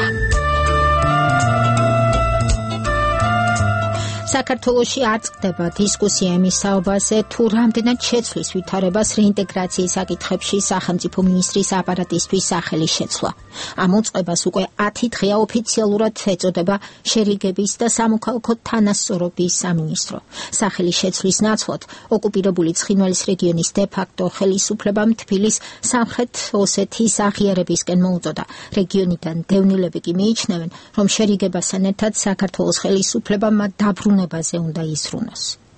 საქართველოში არ წყდება დისკუსია იმის საუბარზე, თუ რამდენად შეცვლის ვითარებას რეინტეგრაციის საკითხებში სახელმწიფო მინისტრის აპარატისთვის სახელის შეცვლა. ამ უწყებას უკვე ათი დღეა ოფიციალურად ეწოდება შერიგების და სამოქალაქო თანასწორობის სამინისტრო. სახელის შეცვლის ნაცვლად ოკუპირებული ცხინვალის რეგიონის დე-ფაქტო ხელისუფლებამ თბილის სამხრეთ ოსეთის აღიარებისკენ მოუწოდა. რეგიონიდან დევნილები კი მიიჩნევენ, რომ შერიგებასთან ერთად საქართველოს ხელისუფლებამ დაბრუნებაზე უნდა ისრუნოს.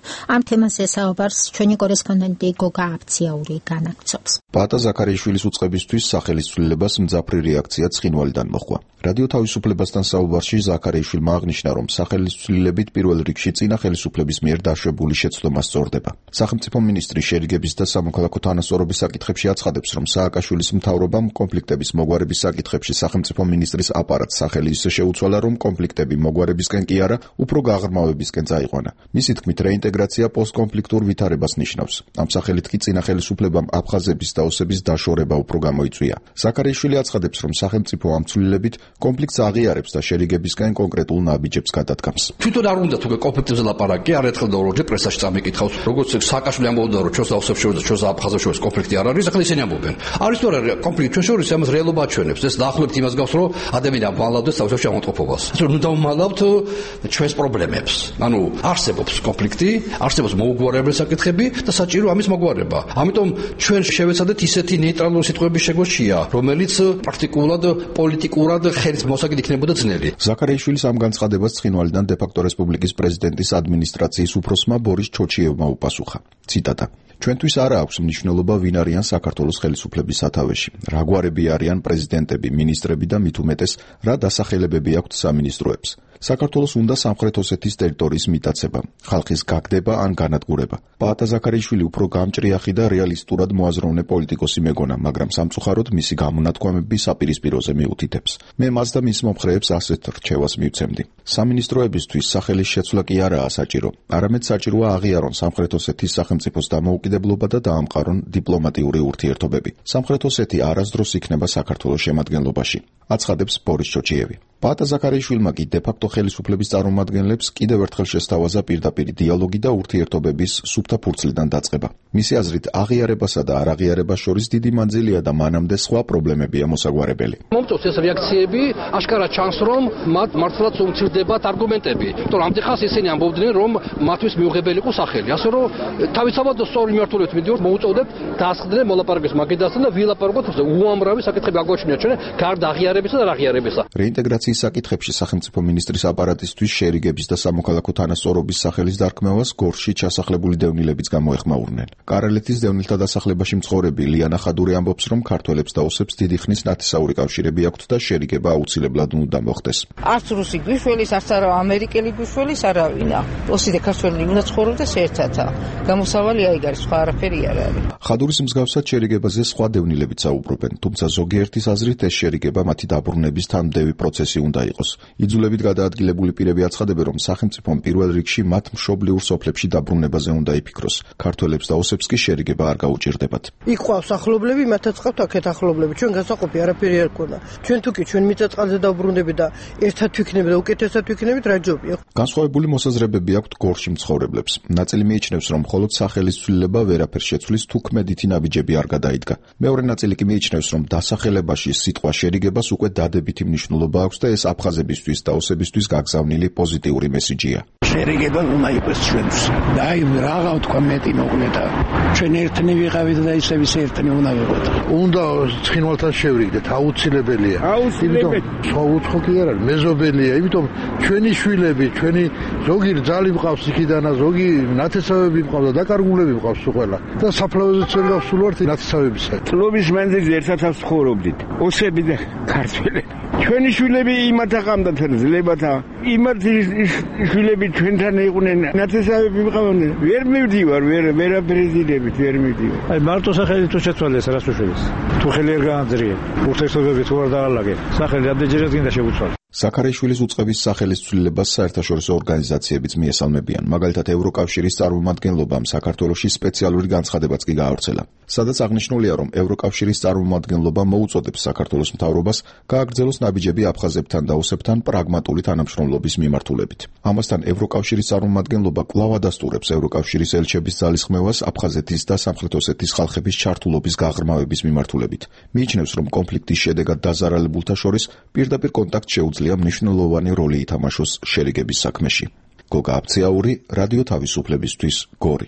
ამ თემაზე საუბარს ჩვენი კორესპონდენტი გოგა აფციაური განაგრძობს. პაატა ზაქარიაშვილის უწყებისთვის სახელისწვლილებას მძაფრი რეაქცია ცხინვალიდან მოჰყვა. რადიო თავისუფლებასთან საუბარში ზაქარიაშვილმა აღნიშნა, რომ სახელისწვლილებით პირველ რიგში წინა ხელისუფლების მიერ დაშვებული შეცდომა სწორდება. სახელმწიფო მინისტრი შერიგების და სამოქალაქო თანასწორობის საკითხებში აცხადებს, რომ სააკაშვილის მთავრობამ კონფლიქტების მოგვარების საკითხებში სახელმწიფო მინისტრის აპარატს სახელი ისე შეუცვალა, რომ კონფლიქტები მოგვარებისკენ კი არა, უფრო გაღრმავებისკენ წაიყვანა. მისი თქმით, რეინტეგრაცია პოსტკონფლიქტურ ვითარებას ნიშნავს. ამ სახელით კი წინა ხელისუფლებამ აფხაზების და ოსების დაშორება უფრო გამოიწვია. ზაქარიაშვილი აცხადებს, რომ სახელმწიფო ამ ცვლილებით კონფლიქტს აღიარებს და შერიგებისკენ კონკრეტულ ნაბიჯებს გადადგამს. თვითონ არ უნდა თუ კონფლიქტებზე ლაპარაკი, არ ერთხელ და ორჯერ პრესაში წამიკითხავს, როგორც სააკაშვილი ამბობდა, რომ ჩვენს ოსებს შორის და ჩვენს აფხაზებს შორის კონფლიქტი არ არის, ახლა ისინი ამბობენ. არის თუ არა კონფლიქტი ჩვენ შორის, ამას რეალობა აჩვენებს. ეს დაახლოებით იმას გავს, რომ ადამიანები ამალავდეს თავისუფლ შემოტყოფობას. ანუ დავმალავთ ჩვენს პრობლემებს. ანუ არსებობს კონფლიქტი, არსებობს მოუგვარებელი საკითხები და საჭირო ამის მოგვარება. ამიტომ ჩვენ შევეცადეთ ისეთი ნეიტრალური სიტყვების შეგორჩია, რომელიც პრაქტიკულად პოლიტიკურად ხელის მოსაგით იქნებოდა ძნელი. ზაქარიაშვილის ამ განცხადებას ცხინვალიდან დე-ფაქტო რესპუბლიკის პრეზიდენტის ადმინისტრაციის უფროსმა ბორის ჩოჩიევმა უპასუხა. ციტატა: ჩვენთვის არა აქვს მნიშვნელობა ვინ არიან საქართველოს ხელისუფლების სათავეში, რა გვარები არიან პრეზიდენტები, მინისტრები და მით უმეტეს რა დასახელებები აქვთ სამინისტროებს. საქართველოს უნდა სამხრეთ ოსეთის ტერიტორიის მიტაცება, ხალხის გაგდება ან განადგურება. პაატა ზაქარიაშვილი უფრო გამჭრიახი და რეალისტურად მოაზროვნე პოლიტიკოსი მეგონა, მაგრამ სამწუხაროდ მისი გამონათქვამები საპირისპიროზე მიუთითებს. მე მას და მის მომხრეებს ასეთ რჩევას მივცემდი. სამინისტროებისთვის სახელის შეცვლა კი არაა საჭირო, არამედ საჭიროა აღიარონ სამხრეთ ოსეთის სახელმწიფოს დამოუკიდებლობა და დაამყარონ დიპლომატიური ურთიერთობები. სამხრეთ ოსეთი არასდროს იქნება საქართველოს შემადგენლობაში, აცხადებს ბორის ჩოჩიევი. პაატა ზაქარიაშვილმა კი დე-ფაქტო ხელისუფლების წარმომადგენლებს კიდევ ერთხელ შესთავაზა პირდაპირი დიალოგი და ურთიერთობების სუფთა ფურცლიდან დაწყება. მისი აზრით, აღიარებასა და არაღიარებას შორის დიდი მანძილია და მანამდე სხვა პრობლემებია მოსაგვარებელი. მომწონს ეს რეაქციები, აშკარად ჩანს, რომ მათ მართლაც უმცირდებათ არგუმენტები. იმიტომ რომ ამდენ ისინი ამბობდნენ, რომ მათთვის მიუღებელი იყო სახელი. ასე რომ თავისთავად სწორი მიმართულებით მიდიოდნენ, მოუწოდეთ დაასხდნენ მოლაპარაკების მაგიდასთან და ვილაპარაკოთ უამრავი საკითხები აგვაჩნია ჩვენ გარდა აღიარებისა და არაღიარებისა. რეინტეგრაციის საკითხებში სახელმწიფო მინისტრის აპარატისთვის შერიგების და სამოქალაქო თანასწორობის სახელის დარქმევას გორში ჩასახლებული დევნილებიც გამოეხმაურნენ. კარალეთის დევნილთა დასახლებაში მცხოვრები ლიანა ხადური ამბობს, რომ ქართველებს და ოსებს დიდი ხნის ნათესაური კავშირები აქვთ და შერიგება აუცილებლად უნდა მოხდეს. არც რუსი გვიშველის, არც არა ამერიკელი გვიშველის არავინა. ოსი და ქართველი უნდა ცხოვრობდეს ერთად. გამოსავალი აიგ არის, სხვა არაფერი არ არის. ხადურის მსგავსად შერიგებაზე სხვა დევნილებიც საუბრობენ, თუმცა ზოგიერთის აზრით ეს შერიგება მათი დაბრუნების თანმდევი პროცესი უნდა იყოს. იძულებით გადაადგილებული პირები აცხადებენ, რომ სახელმწიფომ პირველ რიგში მათ მშობლიურ სოფლებში დაბრუნებაზე უნდა იფიქროს. ქართველებს და ოსებს კი შერიგება არ გაუჭირდებათ. იქ ყავს ახლობლები, მათაც ყავთ აქეთ ახლობლები. ჩვენ გასაყოფი არაფერი არ გქონდა. ჩვენ თუ კი ჩვენ მიწა-წყალზე დაბრუნდები და ერთად ვიქნები და უკეთესად ვიქნებით, რა ჯობია. განსხვავებული მოსაზრებები აქვთ გორში მცხოვრებლებს. ნაწილი მიიჩნევს, რომ მხოლოდ სახელის ცვლილება ვერაფერს შეცვლის, თუ ქმედითი ნაბიჯები არ გადაიდგა. მეორე ნაწილი კი მიიჩნევს, რომ დასახელებაში სიტყვა შერიგებას უკვე დადებითი მნიშვნელობა აქვს და ეს აფხაზებისთვის და ოსებისთვის გაგზავნილი პოზიტიური მესიჯია. შერიგება უნდა იყოს ჩვენს. და აი რაღა თქვა მეტი მოკლედა. ჩვენ ერთნი ვიყავით და ისევ ისე ერთნი უნდა ვიყოთ. უნდა ცხინვალთან შევრიგდეთ, აუცილებელია. აუცილებელი. სხვა უცხო კი არ არის, მეზობელია, იმიტომ ჩვენი შვილები, ჩვენი ზოგი ძალი მყავს იქიდან, ზოგი ნათესავები მყავს და დაკარგულები მყავს ყველა. და საფლავეზე წელი გავსულ ვართ ნათესავებისა. წლობის მანძილზე ერთად ცხოვრობდით. ოსები და ქართველები. ჩვენი შვილები იმათ აყამდათ ზლებათა. იმათ შვილები ჩვენთან იყვნენ, ნათესავები მყავდნენ. ვერ მივდივარ, ვერ ვერაფერიდებით ვერ მივდივარ. აი მარტო სახელი თუ შეცვალეს რას უშვებს? თუ ხელი არ გაანძრიე, ურთიერთობები თუ არ დაალაგე, სახელი ამდენჯერაც გინდა შეგუცვალე. ზაქარიაშვილის უწყების სახელის ცვლილებას საერთაშორისო ორგანიზაციებიც მიესალმებიან. მაგალითად, ევროკავშირის წარმომადგენლობამ საქართველოში სპეციალური განცხადებაც კი გაავრცელა, სადაც აღნიშნულია, რომ ევროკავშირის წარმომადგენლობა მოუწოდებს საქართველოს მთავრობას გააგრძელოს ნაბიჯები აფხაზებთან და ოსებთან პრაგმატული თანამშრომლობის მიმართულებით. ამასთან ევროკავშირის წარმომადგენლობა კვლავ ადასტურებს ევროკავშირის ელჩების ძალისხმევას აფხაზეთის და სამხრეთ ოსეთის ხალხების ჩართულობის გაღრმავების მიმართულებით. მიიჩნევს, რომ კონფლიქტის შედეგად დაზარალებულთა შორის პირდაპირ კონტაქტ შეუძლია მნიშვნელოვანი როლი ითამაშოს შერიგების საქმეში. გოგა აფციაური, რადიო თავისუფლებისთვის, გორი.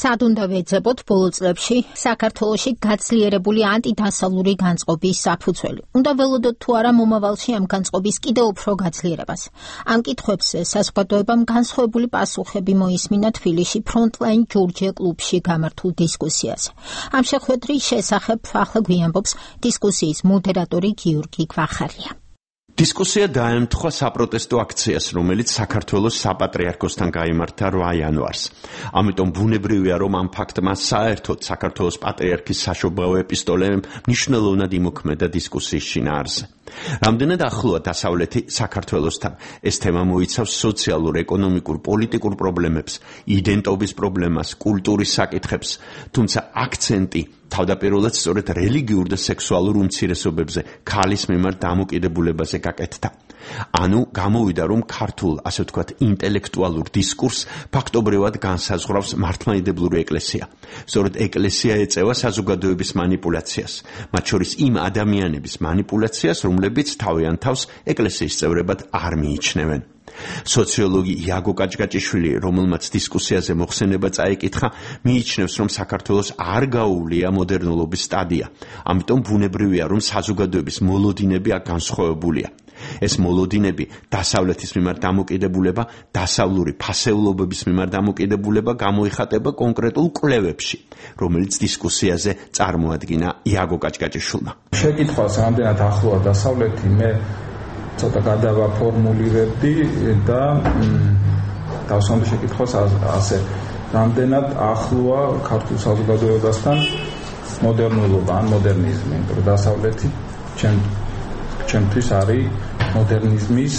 სად უნდა ვეძებოთ ბოლო წლებში საქართველოში გაძლიერებული ანტიდასავლური განწყობის საფუძველი? უნდა ველოდოთ თუ არა მომავალში ამ განწყობის კიდევ უფრო გაძლიერებას? ამ კითხვებზე საზოგადოებამ განსხვავებული პასუხები მოისმინა თბილისში ფრონტლაინ ჯურჯია კლუბში გამართულ დისკუსიაზე. ამ შეხვედრის შესახებ ახლა გვიამბობს დისკუსიის მოდერატორი გიორგი გვახარია. დისკუსია დაემთხვა საპროტესტო აქციას, რომელიც საქართველოს საპატრიარქოსთან გაიმართა რვა იანვარს. ამიტომ ბუნებრივია, რომ ამ ფაქტმა საერთოდ საქართველოს პატრიარქის საშობაო ეპისტოლე მნიშვნელოვნად იმოქმედა დისკუსიის შინაარსზე. რამდენად ახლოა დასავლეთი საქართველოსთან, ეს თემა მოიცავს სოციალურ, ეკონომიკურ, პოლიტიკურ პრობლემებს, იდენტობის პრობლემას, კულტურის საკითხებს, თუმცა აქცენტი თავდაპირველად სწორედ რელიგიურ და სექსუალურ უმცირესობებზე, ქალის მიმართ დამოკიდებულებაზე გაკეთდა. ანუ გამოვიდა, რომ ქართულ, ასე ვთქვათ, ინტელექტუალურ დისკურსს ფაქტობრივად განსაზღვრავს მართლმადიდებლური ეკლესია. სწორედ ეკლესია ეწევა საზოგადოების მანიპულაციას, მათ შორის იმ ადამიანების მანიპულაციას, რომლებიც თავიანთ თავს ეკლესიის წევრებად არ მიიჩნევენ. სოციოლოგი იაგო კაჭკაჭიშვილი, რომელმაც დისკუსიაზე მოხსენება წაიკითხა, მიიჩნევს, რომ საქართველოს არ გაუვლია მოდერნულობის სტადია. ამიტომ ბუნებრივია, რომ საზოგადოების მოლოდინები განსხვავებულია. ეს მოლოდინები დასავლეთის მიმართ დამოკიდებულება, დასავლური ფასეულობების მიმართ დამოკიდებულება გამოიხატება კონკრეტულ კვლევებში, რომელიც დისკუსიაზე წარმოადგინა იაგო კაჭკაჭიშვილმა. შეკითხვას რამდენად ახლოა დასავლეთი, მე ცოტა გადავაფორმულირებდი და დავსვამდი შეკითხვას ასე, რამდენად ახლოა ქართულ საზოგადოებასთან მოდერნულობა ან მოდერნიზმი, იმიტომ რომ დასავლეთი ჩემ ჩემთვის არის მოდერნიზმის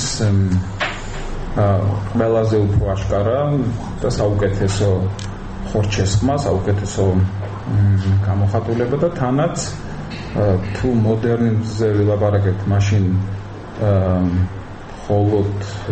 ყველაზე უფრო აშკარა და საუკეთესო ხორჩესხმა, საუკეთესო გამოხატულება და თანაც თუ მოდერნიზმზე ვილაპარაკებთ, მაშინ მხოლოდ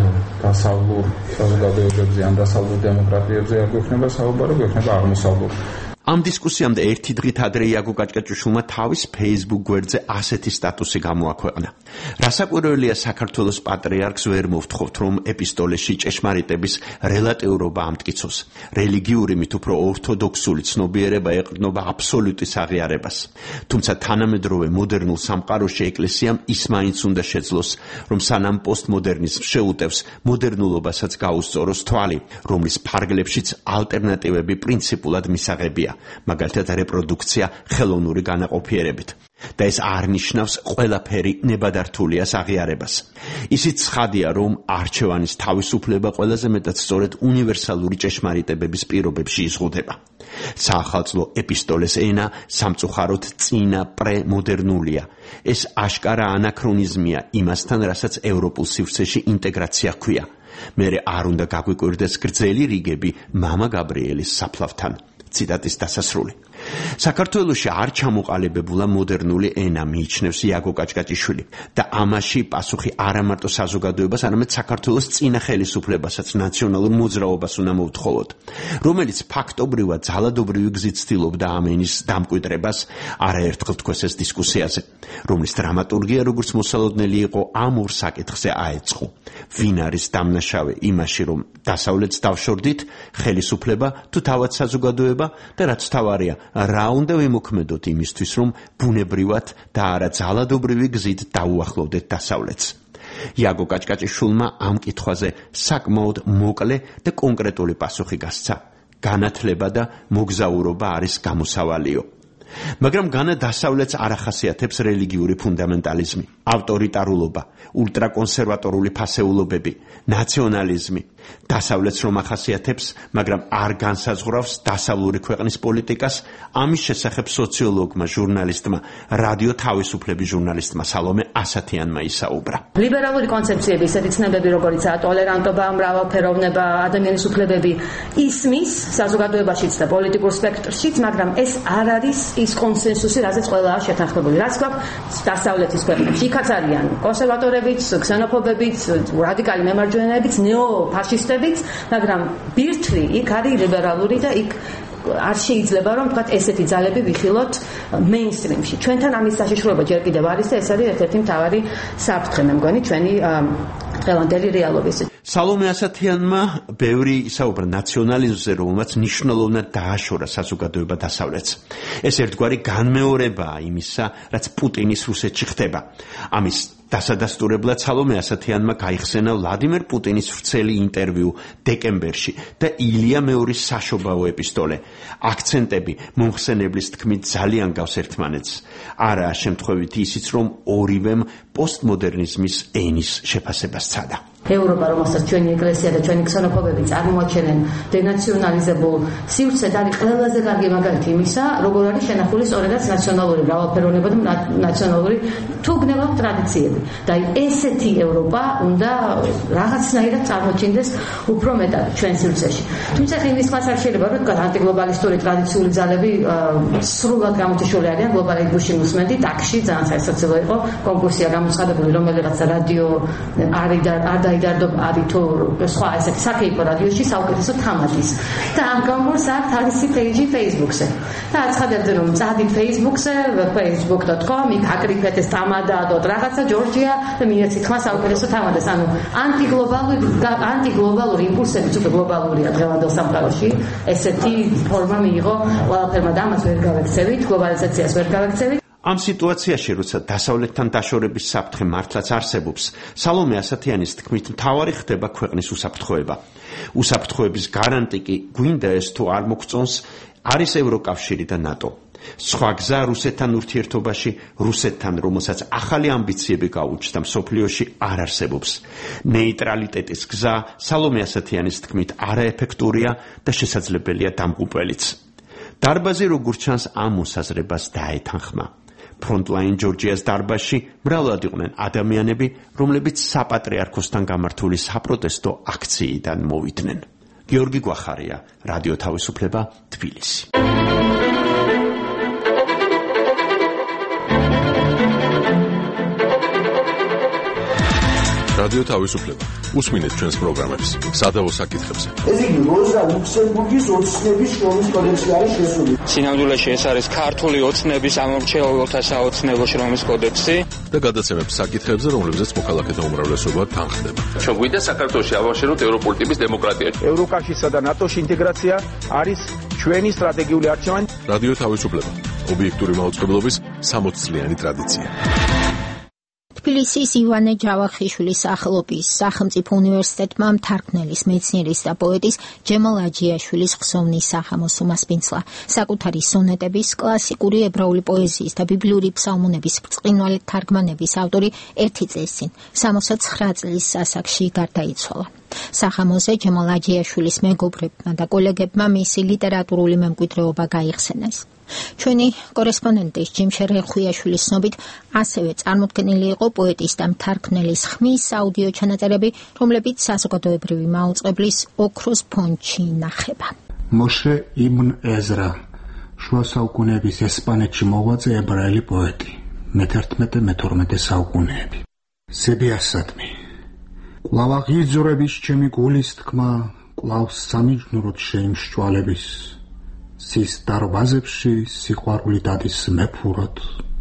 დასავლურ საზოგადოებებზე ან დასავლურ დემოკრატიებზე არ გვექნება საუბარი, გვექნება აღმოსავლურ. ამ დისკუსიამდე ერთი დღით ადრე იაგო კაჭკაჭიშვილმა თავის Facebook გვერდზე ასეთი სტატუსი გამოაქვეყნა. რასაკვირველია, საქართველოს პატრიარქს ვერ მოვთხოვთ, რომ ეპისტოლეში ჭეშმარიტების რელატიურობა ამტკიცოს. რელიგიური, მით უფრო ორთოდოქსული ცნობიერება ეყრდნობა აბსოლუტის აღიარებას. თუმცა თანამედროვე მოდერნულ სამყაროში ეკლესიამ ის მაინც უნდა შეძლოს, რომ სანამ პოსტმოდერნიზმს შეუტევს, მოდერნულობასაც გაუსწოროს თვალი, რომლის ფარგლებშიც ალტერნატივები პრინციპულად მისაღებია. მაგალითად რეპროდუქცია ხელოვნური განაყოფიერებით. და ეს არ ნიშნავს ყველაფერი ნებადართულიას აღიარებას. ისიც ცხადია, რომ არჩევანის თავისუფლება ყველაზე მეტად სწორედ უნივერსალური ჭეშმარიტებების პირობებში იზღუდება. საახალწლო ეპისტოლეს ენა სამწუხაროდ წინა პრემოდერნულია. ეს აშკარა ანაქრონიზმია იმასთან, რასაც ევროპულ სივრცეში ინტეგრაცია ჰქვია. მერე არ უნდა გაგვიკვირდეს გრძელი რიგები მამა გაბრიელის საფლავთან. ციტატის დასასრული. საქართველოში არ ჩამოყალიბებულა მოდერნული ენა, მიიჩნევს იაგო კაჭკაჭიშვილი და ამაში პასუხი არა მარტო საზოგადოებას, არამედ საქართველოს წინა ხელისუფლებასაც, ნაციონალურ მოძრაობას უნდა მოვთხოვოთ, რომელიც ფაქტობრივად ძალადობრივი გზით ცდილობდა ამ ენის დამკვიდრებას, არაერთხელ თქვეს ეს დისკუსიაზე, რომლის დრამატურგია, როგორც მოსალოდნელი იყო, ამ ორ საკითხზე აეწყო. ვინ არის დამნაშავე იმაში, რომ დასავლეთს დავშორდით, ხელისუფლება თუ თავად საზოგადოება და რაც თავარია, რა უნდა ვიმოქმედოთ იმისთვის, რომ ბუნებრივად და არა ძალადობრივი გზით დაუახლოვდეთ დასავლეთს. იაგო კაჭკაჭიშვილმა ამ კითხვაზე საკმაოდ მოკლე და კონკრეტული პასუხი გასცა. განათლება და მოგზაურობა არის გამოსავალიო. მაგრამ განა დასავლეთს არ ახასიათებს რელიგიური ფუნდამენტალიზმი, ავტორიტარულობა, ულტრაკონსერვატორული ფასეულობები, ნაციონალიზმი. დასავლეთს რომ ახასიათებს, მაგრამ არ განსაზღვრავს დასავლური ქვეყნის პოლიტიკას, ამის შესახებ სოციოლოგმა, ჟურნალისტმა, რადიო თავისუფლების ჟურნალისტმა სალომე ასათიანმა ისაუბრა. ლიბერალური კონცეფციები, ისეთი ცნებები, როგორიცაა ტოლერანტობა, მრავალფეროვნება, ადამიანის უფლებები, ისმის საზოგადოებაშიც და პოლიტიკურ სპექტრშიც, მაგრამ ეს არ არის ის კონსენსუსი, რაზეც ყველაა შეთანხმებული. რაც გვაქვს დასავლეთის ქვეყნებში, იქაც არიან კონსერვატორებიც, ქსენოფობებიც, რადიკალი მემარჯვენეებიც, ნეოფაშისტებიც, მაგრამ ბირთვი იქ არის ლიბერალური და იქ არ შეიძლება რომ თქვა ესეთი ძალები ვიხილოთ მეინსტრიმში. ჩვენთან ამის საშიშროება ჯერ კიდევ არის და ეს არის ერთ-ერთი მთავარი საფრთხე, მე მგონი, ჩვენი დღევანდელი რეალობის. სალომე ასათიანმა ბევრი ისაუბრა ნაციონალიზმზე, რომელმაც მნიშვნელოვნად დააშორა საზოგადოება დასავლეთს. ეს ერთგვარი განმეორებაა იმისა, რაც პუტინის რუსეთში ხდება. ამის დასადასტურებლად სალომე ასათიანმა გაიხსენა ვლადიმერ პუტინის ვრცელი ინტერვიუ დეკემბერში და ილია მეორის საშობაო ეპისტოლე. აქცენტები მომხსენებლის თქმით ძალიან გავს ერთმანეთს. არაა შემთხვევით ისიც, რომ ორივემ პოსტმოდერნიზმის ენის შეფასებას სცადა. ევროპა, რომელსაც ჩვენი ეკლესია და ჩვენი ქსენოფობები წარმოაჩენენ დენაციონალიზებულ სივრცედ, არის ყველაზე კარგი მაგალითი იმისა, როგორ არის შენახული სწორედაც ნაციონალური მრავალფეროვნება და ნაციონალური თუ გნებავ ტრადიციები. და ესეთი ევროპა უნდა რაღაცნაირად წარმოჩინდეს უფრო მეტად ჩვენ სივრცეში. თუმცა იმის ხმას არ შეიძლება, რომ ანტიგლობალისტური ტრადიციული ძალები სრულად გამოჩეული არიან გლობალიზმში მოსმენდი ტაქში, ძალიან საერთაშორისო იყო კონკურსია გამოცხადებული, რომელიღაც რადიო არის და არ დაიდარდო არის თუ სხვა ესეთი საკეიპო რადიოში საუკეთესო თამაშის. და ამ კონკურსს არ თავისი პეიჯი Facebook-ზე. და აცხადებდნენ, რომ წადით Facebook-ზე, facebook dot com, იქ აკრიფეთ ეს თამადა და რაღაცა ჯორჯია და მიეცით ხმა საუკეთესო თამადას. ანუ ანტიგლობალური ანტიგლობალური იმპულსები თუ გლობალურია დღევანდელ სამყაროში. ესეთი ფორმა მიიღო ყველაფერმა და ამას ვერ გავექცევით, გლობალიზაციას ვერ გავექცევით. ამ სიტუაციაში, როცა დასავლეთთან დაშორების საფრთხე მართლაც არსებობს, სალომე ასათიანის თქმით მთავარი ხდება ქვეყნის უსაფრთხოება. უსაფრთხოების გარანტი კი გვინდა ეს თუ არ მოგწონს, არის ევროკავშირი და ნატო. სხვა გზა რუსეთთან ურთიერთობაში, რუსეთთან, რომელსაც ახალი ამბიციები გაუჩნდა მსოფლიოში, არ არსებობს. ნეიტრალიტეტის გზა სალომე ასათიანის თქმით არაეფექტურია და შესაძლებელია დამღუპველიც. დარბაზი როგორც ჩანს ამ მოსაზრებას დაეთანხმა. ფრონტლაინ ჯორჯიას დარბაზში მრავლად იყვნენ ადამიანები, რომლებიც საპატრიარქოსთან გამართული საპროტესტო აქციიდან მოვიდნენ. გიორგი გვახარია, რადიო თავისუფლება, თბილისი. რადიო თავისუფლება. უსმინეთ ჩვენს პროგრამებს, სადავო საკითხებზე. ეს იგი როზა ლუქსემბურგის ოცნების შრომის კოდექსი არის შესული. სინამდვილეში ეს არის ქართული ოცნების ამომრჩეველთა საოცნებო შრომის კოდექსი და გადაცემებს საკითხებზე, რომლებზეც მოქალაქეთა უმრავლესობა თანხდება. ჩვენ გვინდა საქართველოში ავაშენოთ ევროპული ტიპის დემოკრატია. ევროკავშირსა და ნატოში ინტეგრაცია არის ჩვენი სტრატეგიული არჩევანი. რადიო თავისუფლება. ობიექტური მაუწყებლობის სამოც წლიანი ტრადიცია. თბილისის ივანე ჯავახიშვილის სახელობის სახელმწიფო უნივერსიტეტმა მთარგმნელის, მეცნიერის და პოეტის ჯემალ აჯიაშვილის ხსოვნის სახამოს უმასპინძლა. საკუთარი სონეტების, კლასიკური ებრაული პოეზიის და ბიბლიური ფსალმუნების ბრწყინვალე თარგმანების ავტორი ერთი წლის წინ, სამოცდა ცხრა წლის ასაკში გარდაიცვალა. სახამოზე ჯემალ აჯიაშვილის მეგობრებმა და კოლეგებმა მისი ლიტერატურული მემკვიდრეობა გაიხსენეს. ჩვენი კორესპონდენტის ჯიმშე რეხუიაშვილის ცნობით ასევე წარმოდგენილი იყო პოეტის და მთარგმნელის ხმის აუდიო ჩანაწერები, რომლებიც საზოგადოებრივი მაუწყებლის ოქროს ფონდში ინახება. მოშე იბნ ეზრა, შუა საუკუნეების ესპანეთში მოღვაწე ებრაელი პოეტი, მეთერთმეტე მეთორმეტე საუკუნეები. სებიასადმი კვლავ აღიძვრების ჩემი გულის თქმა, კვლავ სამიჯნუროდ შეიმსჭვალების. სის დარბაზებში სიყვარული დადის მეფურად,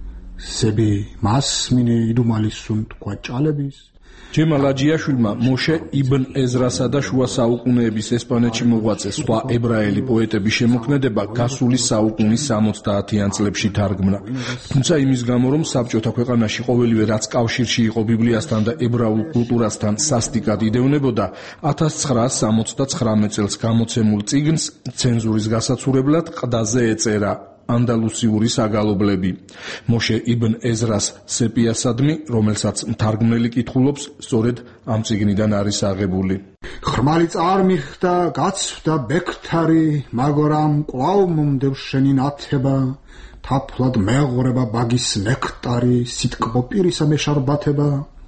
სები მასმინე იდუმალისუნ თქვა ჭალების. ჯემალ აჯიაშვილმა მოშე იბნ ეზრასა და შუა საუკუნეების ესპანეთში მოღვაწე სხვა ებრაელი პოეტების შემოქმედება გასული საუკუნის სამოცდაათიან წლებში თარგმნა. თუმცა იმის გამო, რომ საბჭოთა ქვეყანაში ყოველივე რაც კავშირში იყო ბიბლიასთან და ებრაულ კულტურასთან სასტიკად იდევნებოდა, ათას ცხრაას სამოცდა ცხრამეტ წელს გამოცემულ წიგნს ცენზურის გასაცურებლად ყდაზე ეწერა ანდალუსიური საგალობლები. მოშე იბნ ეზრას სეპიასადმი, რომელსაც მთარგმნელი კითხულობს, სწორედ ამ წიგნიდან არის აღებული. ხრმალი წარმიხდა, გაცვდა ბექთარი, მაგრამ კვლავ მომდევს შენი ნათება, თაფლად მეღორება ბაგის ნექტარი, სიტკბო პირისა მეშარბათება,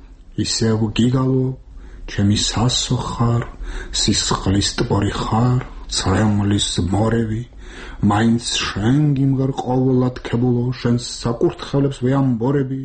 ისევ გიგალო, ჩემი სასო ხარ, სისხლის ტბორი ხარ, ცრემლის მორევი, მაინც შენ გიმღერ ყოვლად ქებულო, შენს საკურთხევლებს ვეამბორები.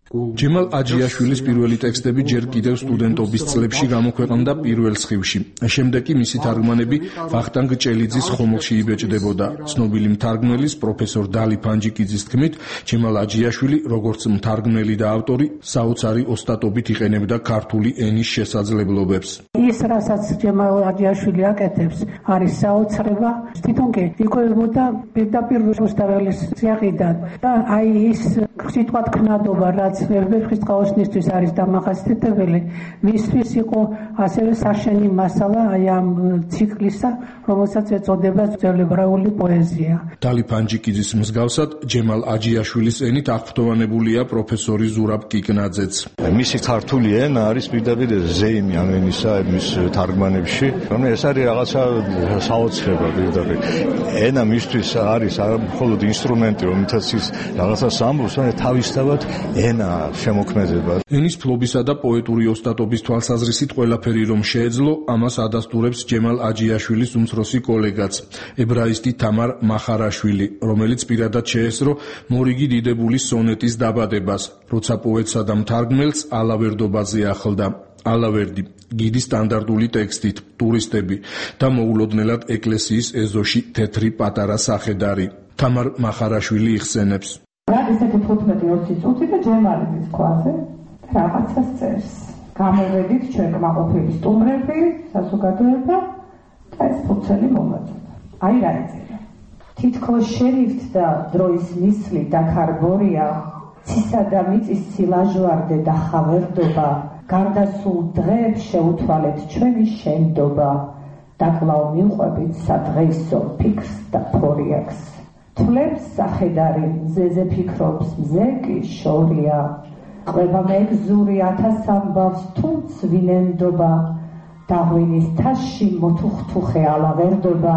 ჯემალ აჯიაშვილის პირველი ტექსტები ჯერ კიდევ სტუდენტობის წლებში გამოქვეყნდა პირველ სხივში. შემდეგ კი მისი თარგმანები ვახტანგ ჭელიძის ხომლში იბეჭდებოდა. ცნობილი მთარგმნელის პროფესორ დალი ფანჯიკიძის თქმით, ჯემალ აჯიაშვილი, როგორც მთარგმნელი და ავტორი, საოცარი ოსტატობით იყენებდა ქართული ენის შესაძლებლობებს. ის, რასაც ჯემალ აჯიაშვილი აკეთებს, არის საოცრება. თვითონ კი იკვებებოდა პირდაპირ რუსთაველის წიაღიდან და აი ის სიტყვა თქმადობა, რაც ვეფხისტყაოსნისთვის არის დამახასიათებელი, მისთვის იყო ასევე საშენი მასალა აი ამ ციკლისა, რომელსაც ეწოდება ძველებრაული პოეზია. დალი ფანჯიკიძის მსგავსად, ჯემალ აჯიაშვილის ენით აღფრთოვანებულია პროფესორი ზურაბ კიკნაძეც. მისი ქართული ენა არის პირდაპირ ზეიმი ამ ენისა მის თარგმანებში, რომ ეს არის რაღაცა საოცრება პირდაპირ. ენა მისთვის არის არა მხოლოდ ინსტრუმენტი, რომელთაც ის რაღაცას ამბობს, hanem თავისთავად ენა შემოქმედება. ენის ფლობისა და პოეტური ოსტატობის თვალსაზრისით ყველაფერი რომ შეეძლო, ამას ადასტურებს ჯემალ აჯიაშვილის უმცროსი კოლეგაც, ებრაისტი თამარ მახარაშვილი, რომელიც პირადად შეესრო მორიგი დიდებულის სონეტის დაბადებას, როცა პოეტსა და მთარგმნელს ალავერდობაზე ახლდა. ალავერდი, გიდი სტანდარტული ტექსტით, ტურისტები და მოულოდნელად ეკლესიის ეზოში თეთრი პატარა სახედარი. თამარ მახარაშვილი იხსენებს. რა ისეთი თხუთმეტი ოცი წუთი და ჯემალის ქვაზე რაღაცას წერს. გამოვედით ჩვენ კმაყოფილი სტუმრები, საზოგადოება და ეს ფუცელი მომაწოდა. აი რა ეწერა. თითქოს შერიფთ და დროის ნისლი და ქარბორია, ცისა და მიწის ცილაჟვარდე და ხავერდობა, გარდასულ დღეებს შეუთვალეთ ჩვენი შენდობა და კვლავ მივყვებით სადღეისო ფიქრს და ფორიაქს. თვლებს სახედარი მზეზე ფიქრობს მზე კი შორია, ყვება მეგზური ათას ამბავს თუნც ვინენდობა, დაღვინის თასში მოთუხთუხე ალავერდობა,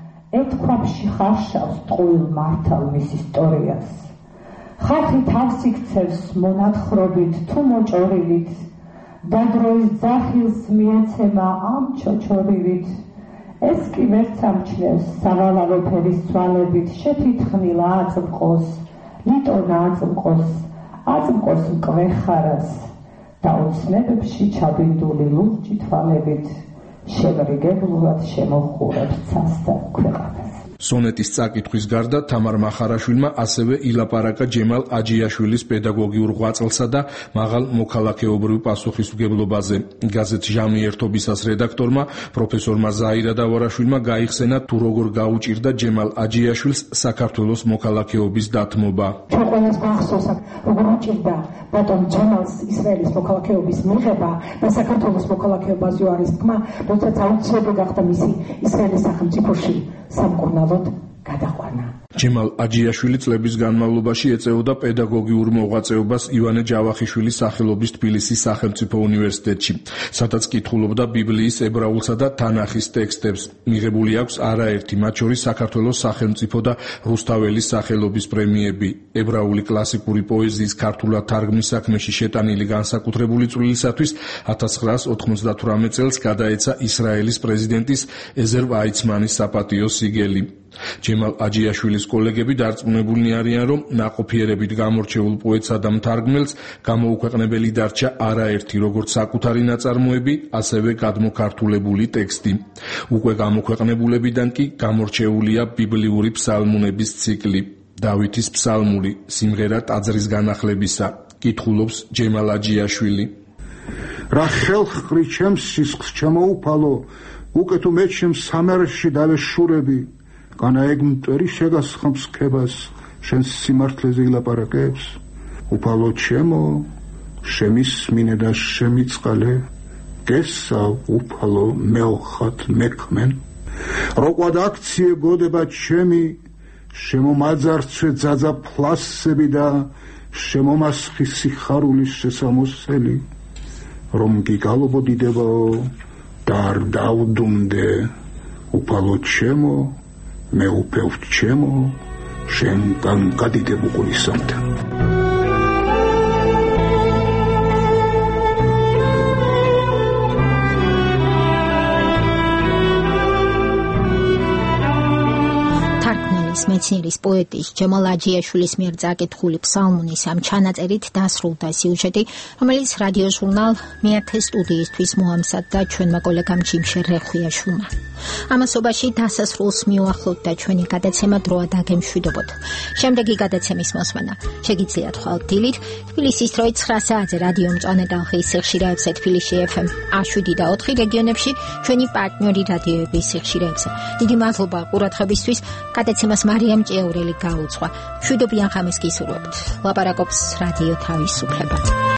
ეთქვაფში ხარშავს ტყუილ მართალ მის ისტორიას. ხალხი თავს იქცევს მონათხრობით თუ მოჭორილით და დროის ძახილს მიეცემა ამ ჩოჩორივით. ეს კი ვერც ამჩნევს სავალალო ფერის ცვალებით, შეთითხნილა აწმყოს, ლიტონა აწმყოს, აწმყოს მკვეხარას და ოცნებებში ჩაბინდული ლურჯი თვალებით შემრიგებლურად შემოხურებს ცასთა ქვეყანას. სონეტის წაკითხვის გარდა თამარ მახარაშვილმა ასევე ილაპარაკა ჯემალ აჯიაშვილის პედაგოგიურ ღვაწლსა და მაღალ მოქალაქეობრივ პასუხისმგებლობაზე. გაზეთ ჟამი ერთობისას რედაქტორმა პროფესორმა ზაირა დავარაშვილმა გაიხსენა თუ როგორ გაუჭირდა ჯემალ აჯიაშვილს საქართველოს მოქალაქეობის დათმობა. ჩვენ ყველას გვახსოვს, როგორ უჭირდა ბატონ ჯემალს ისრაელის მოქალაქეობის მიღება და საქართველოს მოქალაქეობაზე არის თქმა, როდესაც აუცილებელი გახდა მისი ისრაელის სახელმწიფოში სამკურნალოდ გადაყვანა. ჯემალ აჯიაშვილი წლების განმავლობაში ეწეოდა პედაგოგიურ მოღვაწეობას ივანე ჯავახიშვილის სახელობის თბილისის სახელმწიფო უნივერსიტეტში, სადაც კითხულობდა ბიბლიის ებრაულსა და თანახის ტექსტებს. მიღებული აქვს არაერთი, მათ შორის საქართველოს სახელმწიფო და რუსთაველის სახელობის პრემიები. ებრაული კლასიკური პოეზიის ქართულად თარგმნის საქმეში შეტანილი განსაკუთრებული წვლილისათვის ათას ცხრაას ოთხმოცდათვრამეტ წელს გადაეცა ისრაელის პრეზიდენტის ეზერ ვაიცმანის საპატიო სიგელი. ჯემალ აჯიაშვილის კოლეგები დარწმუნებულნი არიან, რომ ნაყოფიერებით გამორჩეულ პოეტსა და მთარგმნელს გამოუქვეყნებელი დარჩა არაერთი როგორც საკუთარი ნაწარმოები, ასევე გადმოქართულებული ტექსტი. უკვე გამოქვეყნებულებიდან კი გამორჩეულია ბიბლიური ფსალმუნების ციკლი, დავითის ფსალმური, სიმღერა ტაძრის განახლებისა. კითხულობს ჯემალ აჯიაშვილი. რა ხელხრი ჩემს სისხლს ჩემოუფალო, უკვე თუ მე ჩემს სამერში დავეშურები, განა ეგ მტვერი შეგასხამს ქებას, შენს სიმართლეზე ილაპარაკებს. უფალო ჩემო, შემისმინე და შემიწყალე, გესავ უფალო მეოხად მექმენ. როკვად აქციე გოდება ჩემი, შემომაძარცვე ძაძა ფლასები და შემომასხი სიხარულის შესამოსელი, რომ გიგალობოდიდებაო და არ დავდუმდე. უფალო ჩემო, მე უფევთ ჩემო, შენგან გადიდებ უყურისამთა. მეცნიერის პოეტის ჯემალ აჯიაშვილის მიერ წაკითხული ფსალმუნის ამ ჩანაწერით დასრულდა სიუჟეტი, რომელიც რადიოჟურნალ მეათე სტუდიისთვის მოამზადდა ჩვენმა კოლეგამ ჯიმშე რეხვიაშვილმა. ამასობაში დასასრულს მიუახლოვთ და ჩვენი გადაცემა დროა დაგემშვიდობოთ. შემდეგი გადაცემის მოსმენა შეგიძლიათ ხვალ დილით თბილისის დროით ცხრა საათზე რადიო მწვანე ტალღის სიხშირეებზე თბილისში ეფ ემ შვიდი და ოთხი რეგიონებში, ჩვენი პარტნიორი რადიოების სიხშირეებზე. დიდი მადლობა ყურადღებისთვის. გადაცემას მარიამ ჭიაურელი გაუძღვა. მშვიდობიან ღამეს გისურვებთ. ლაპარაკობს რადიო თავისუფლება.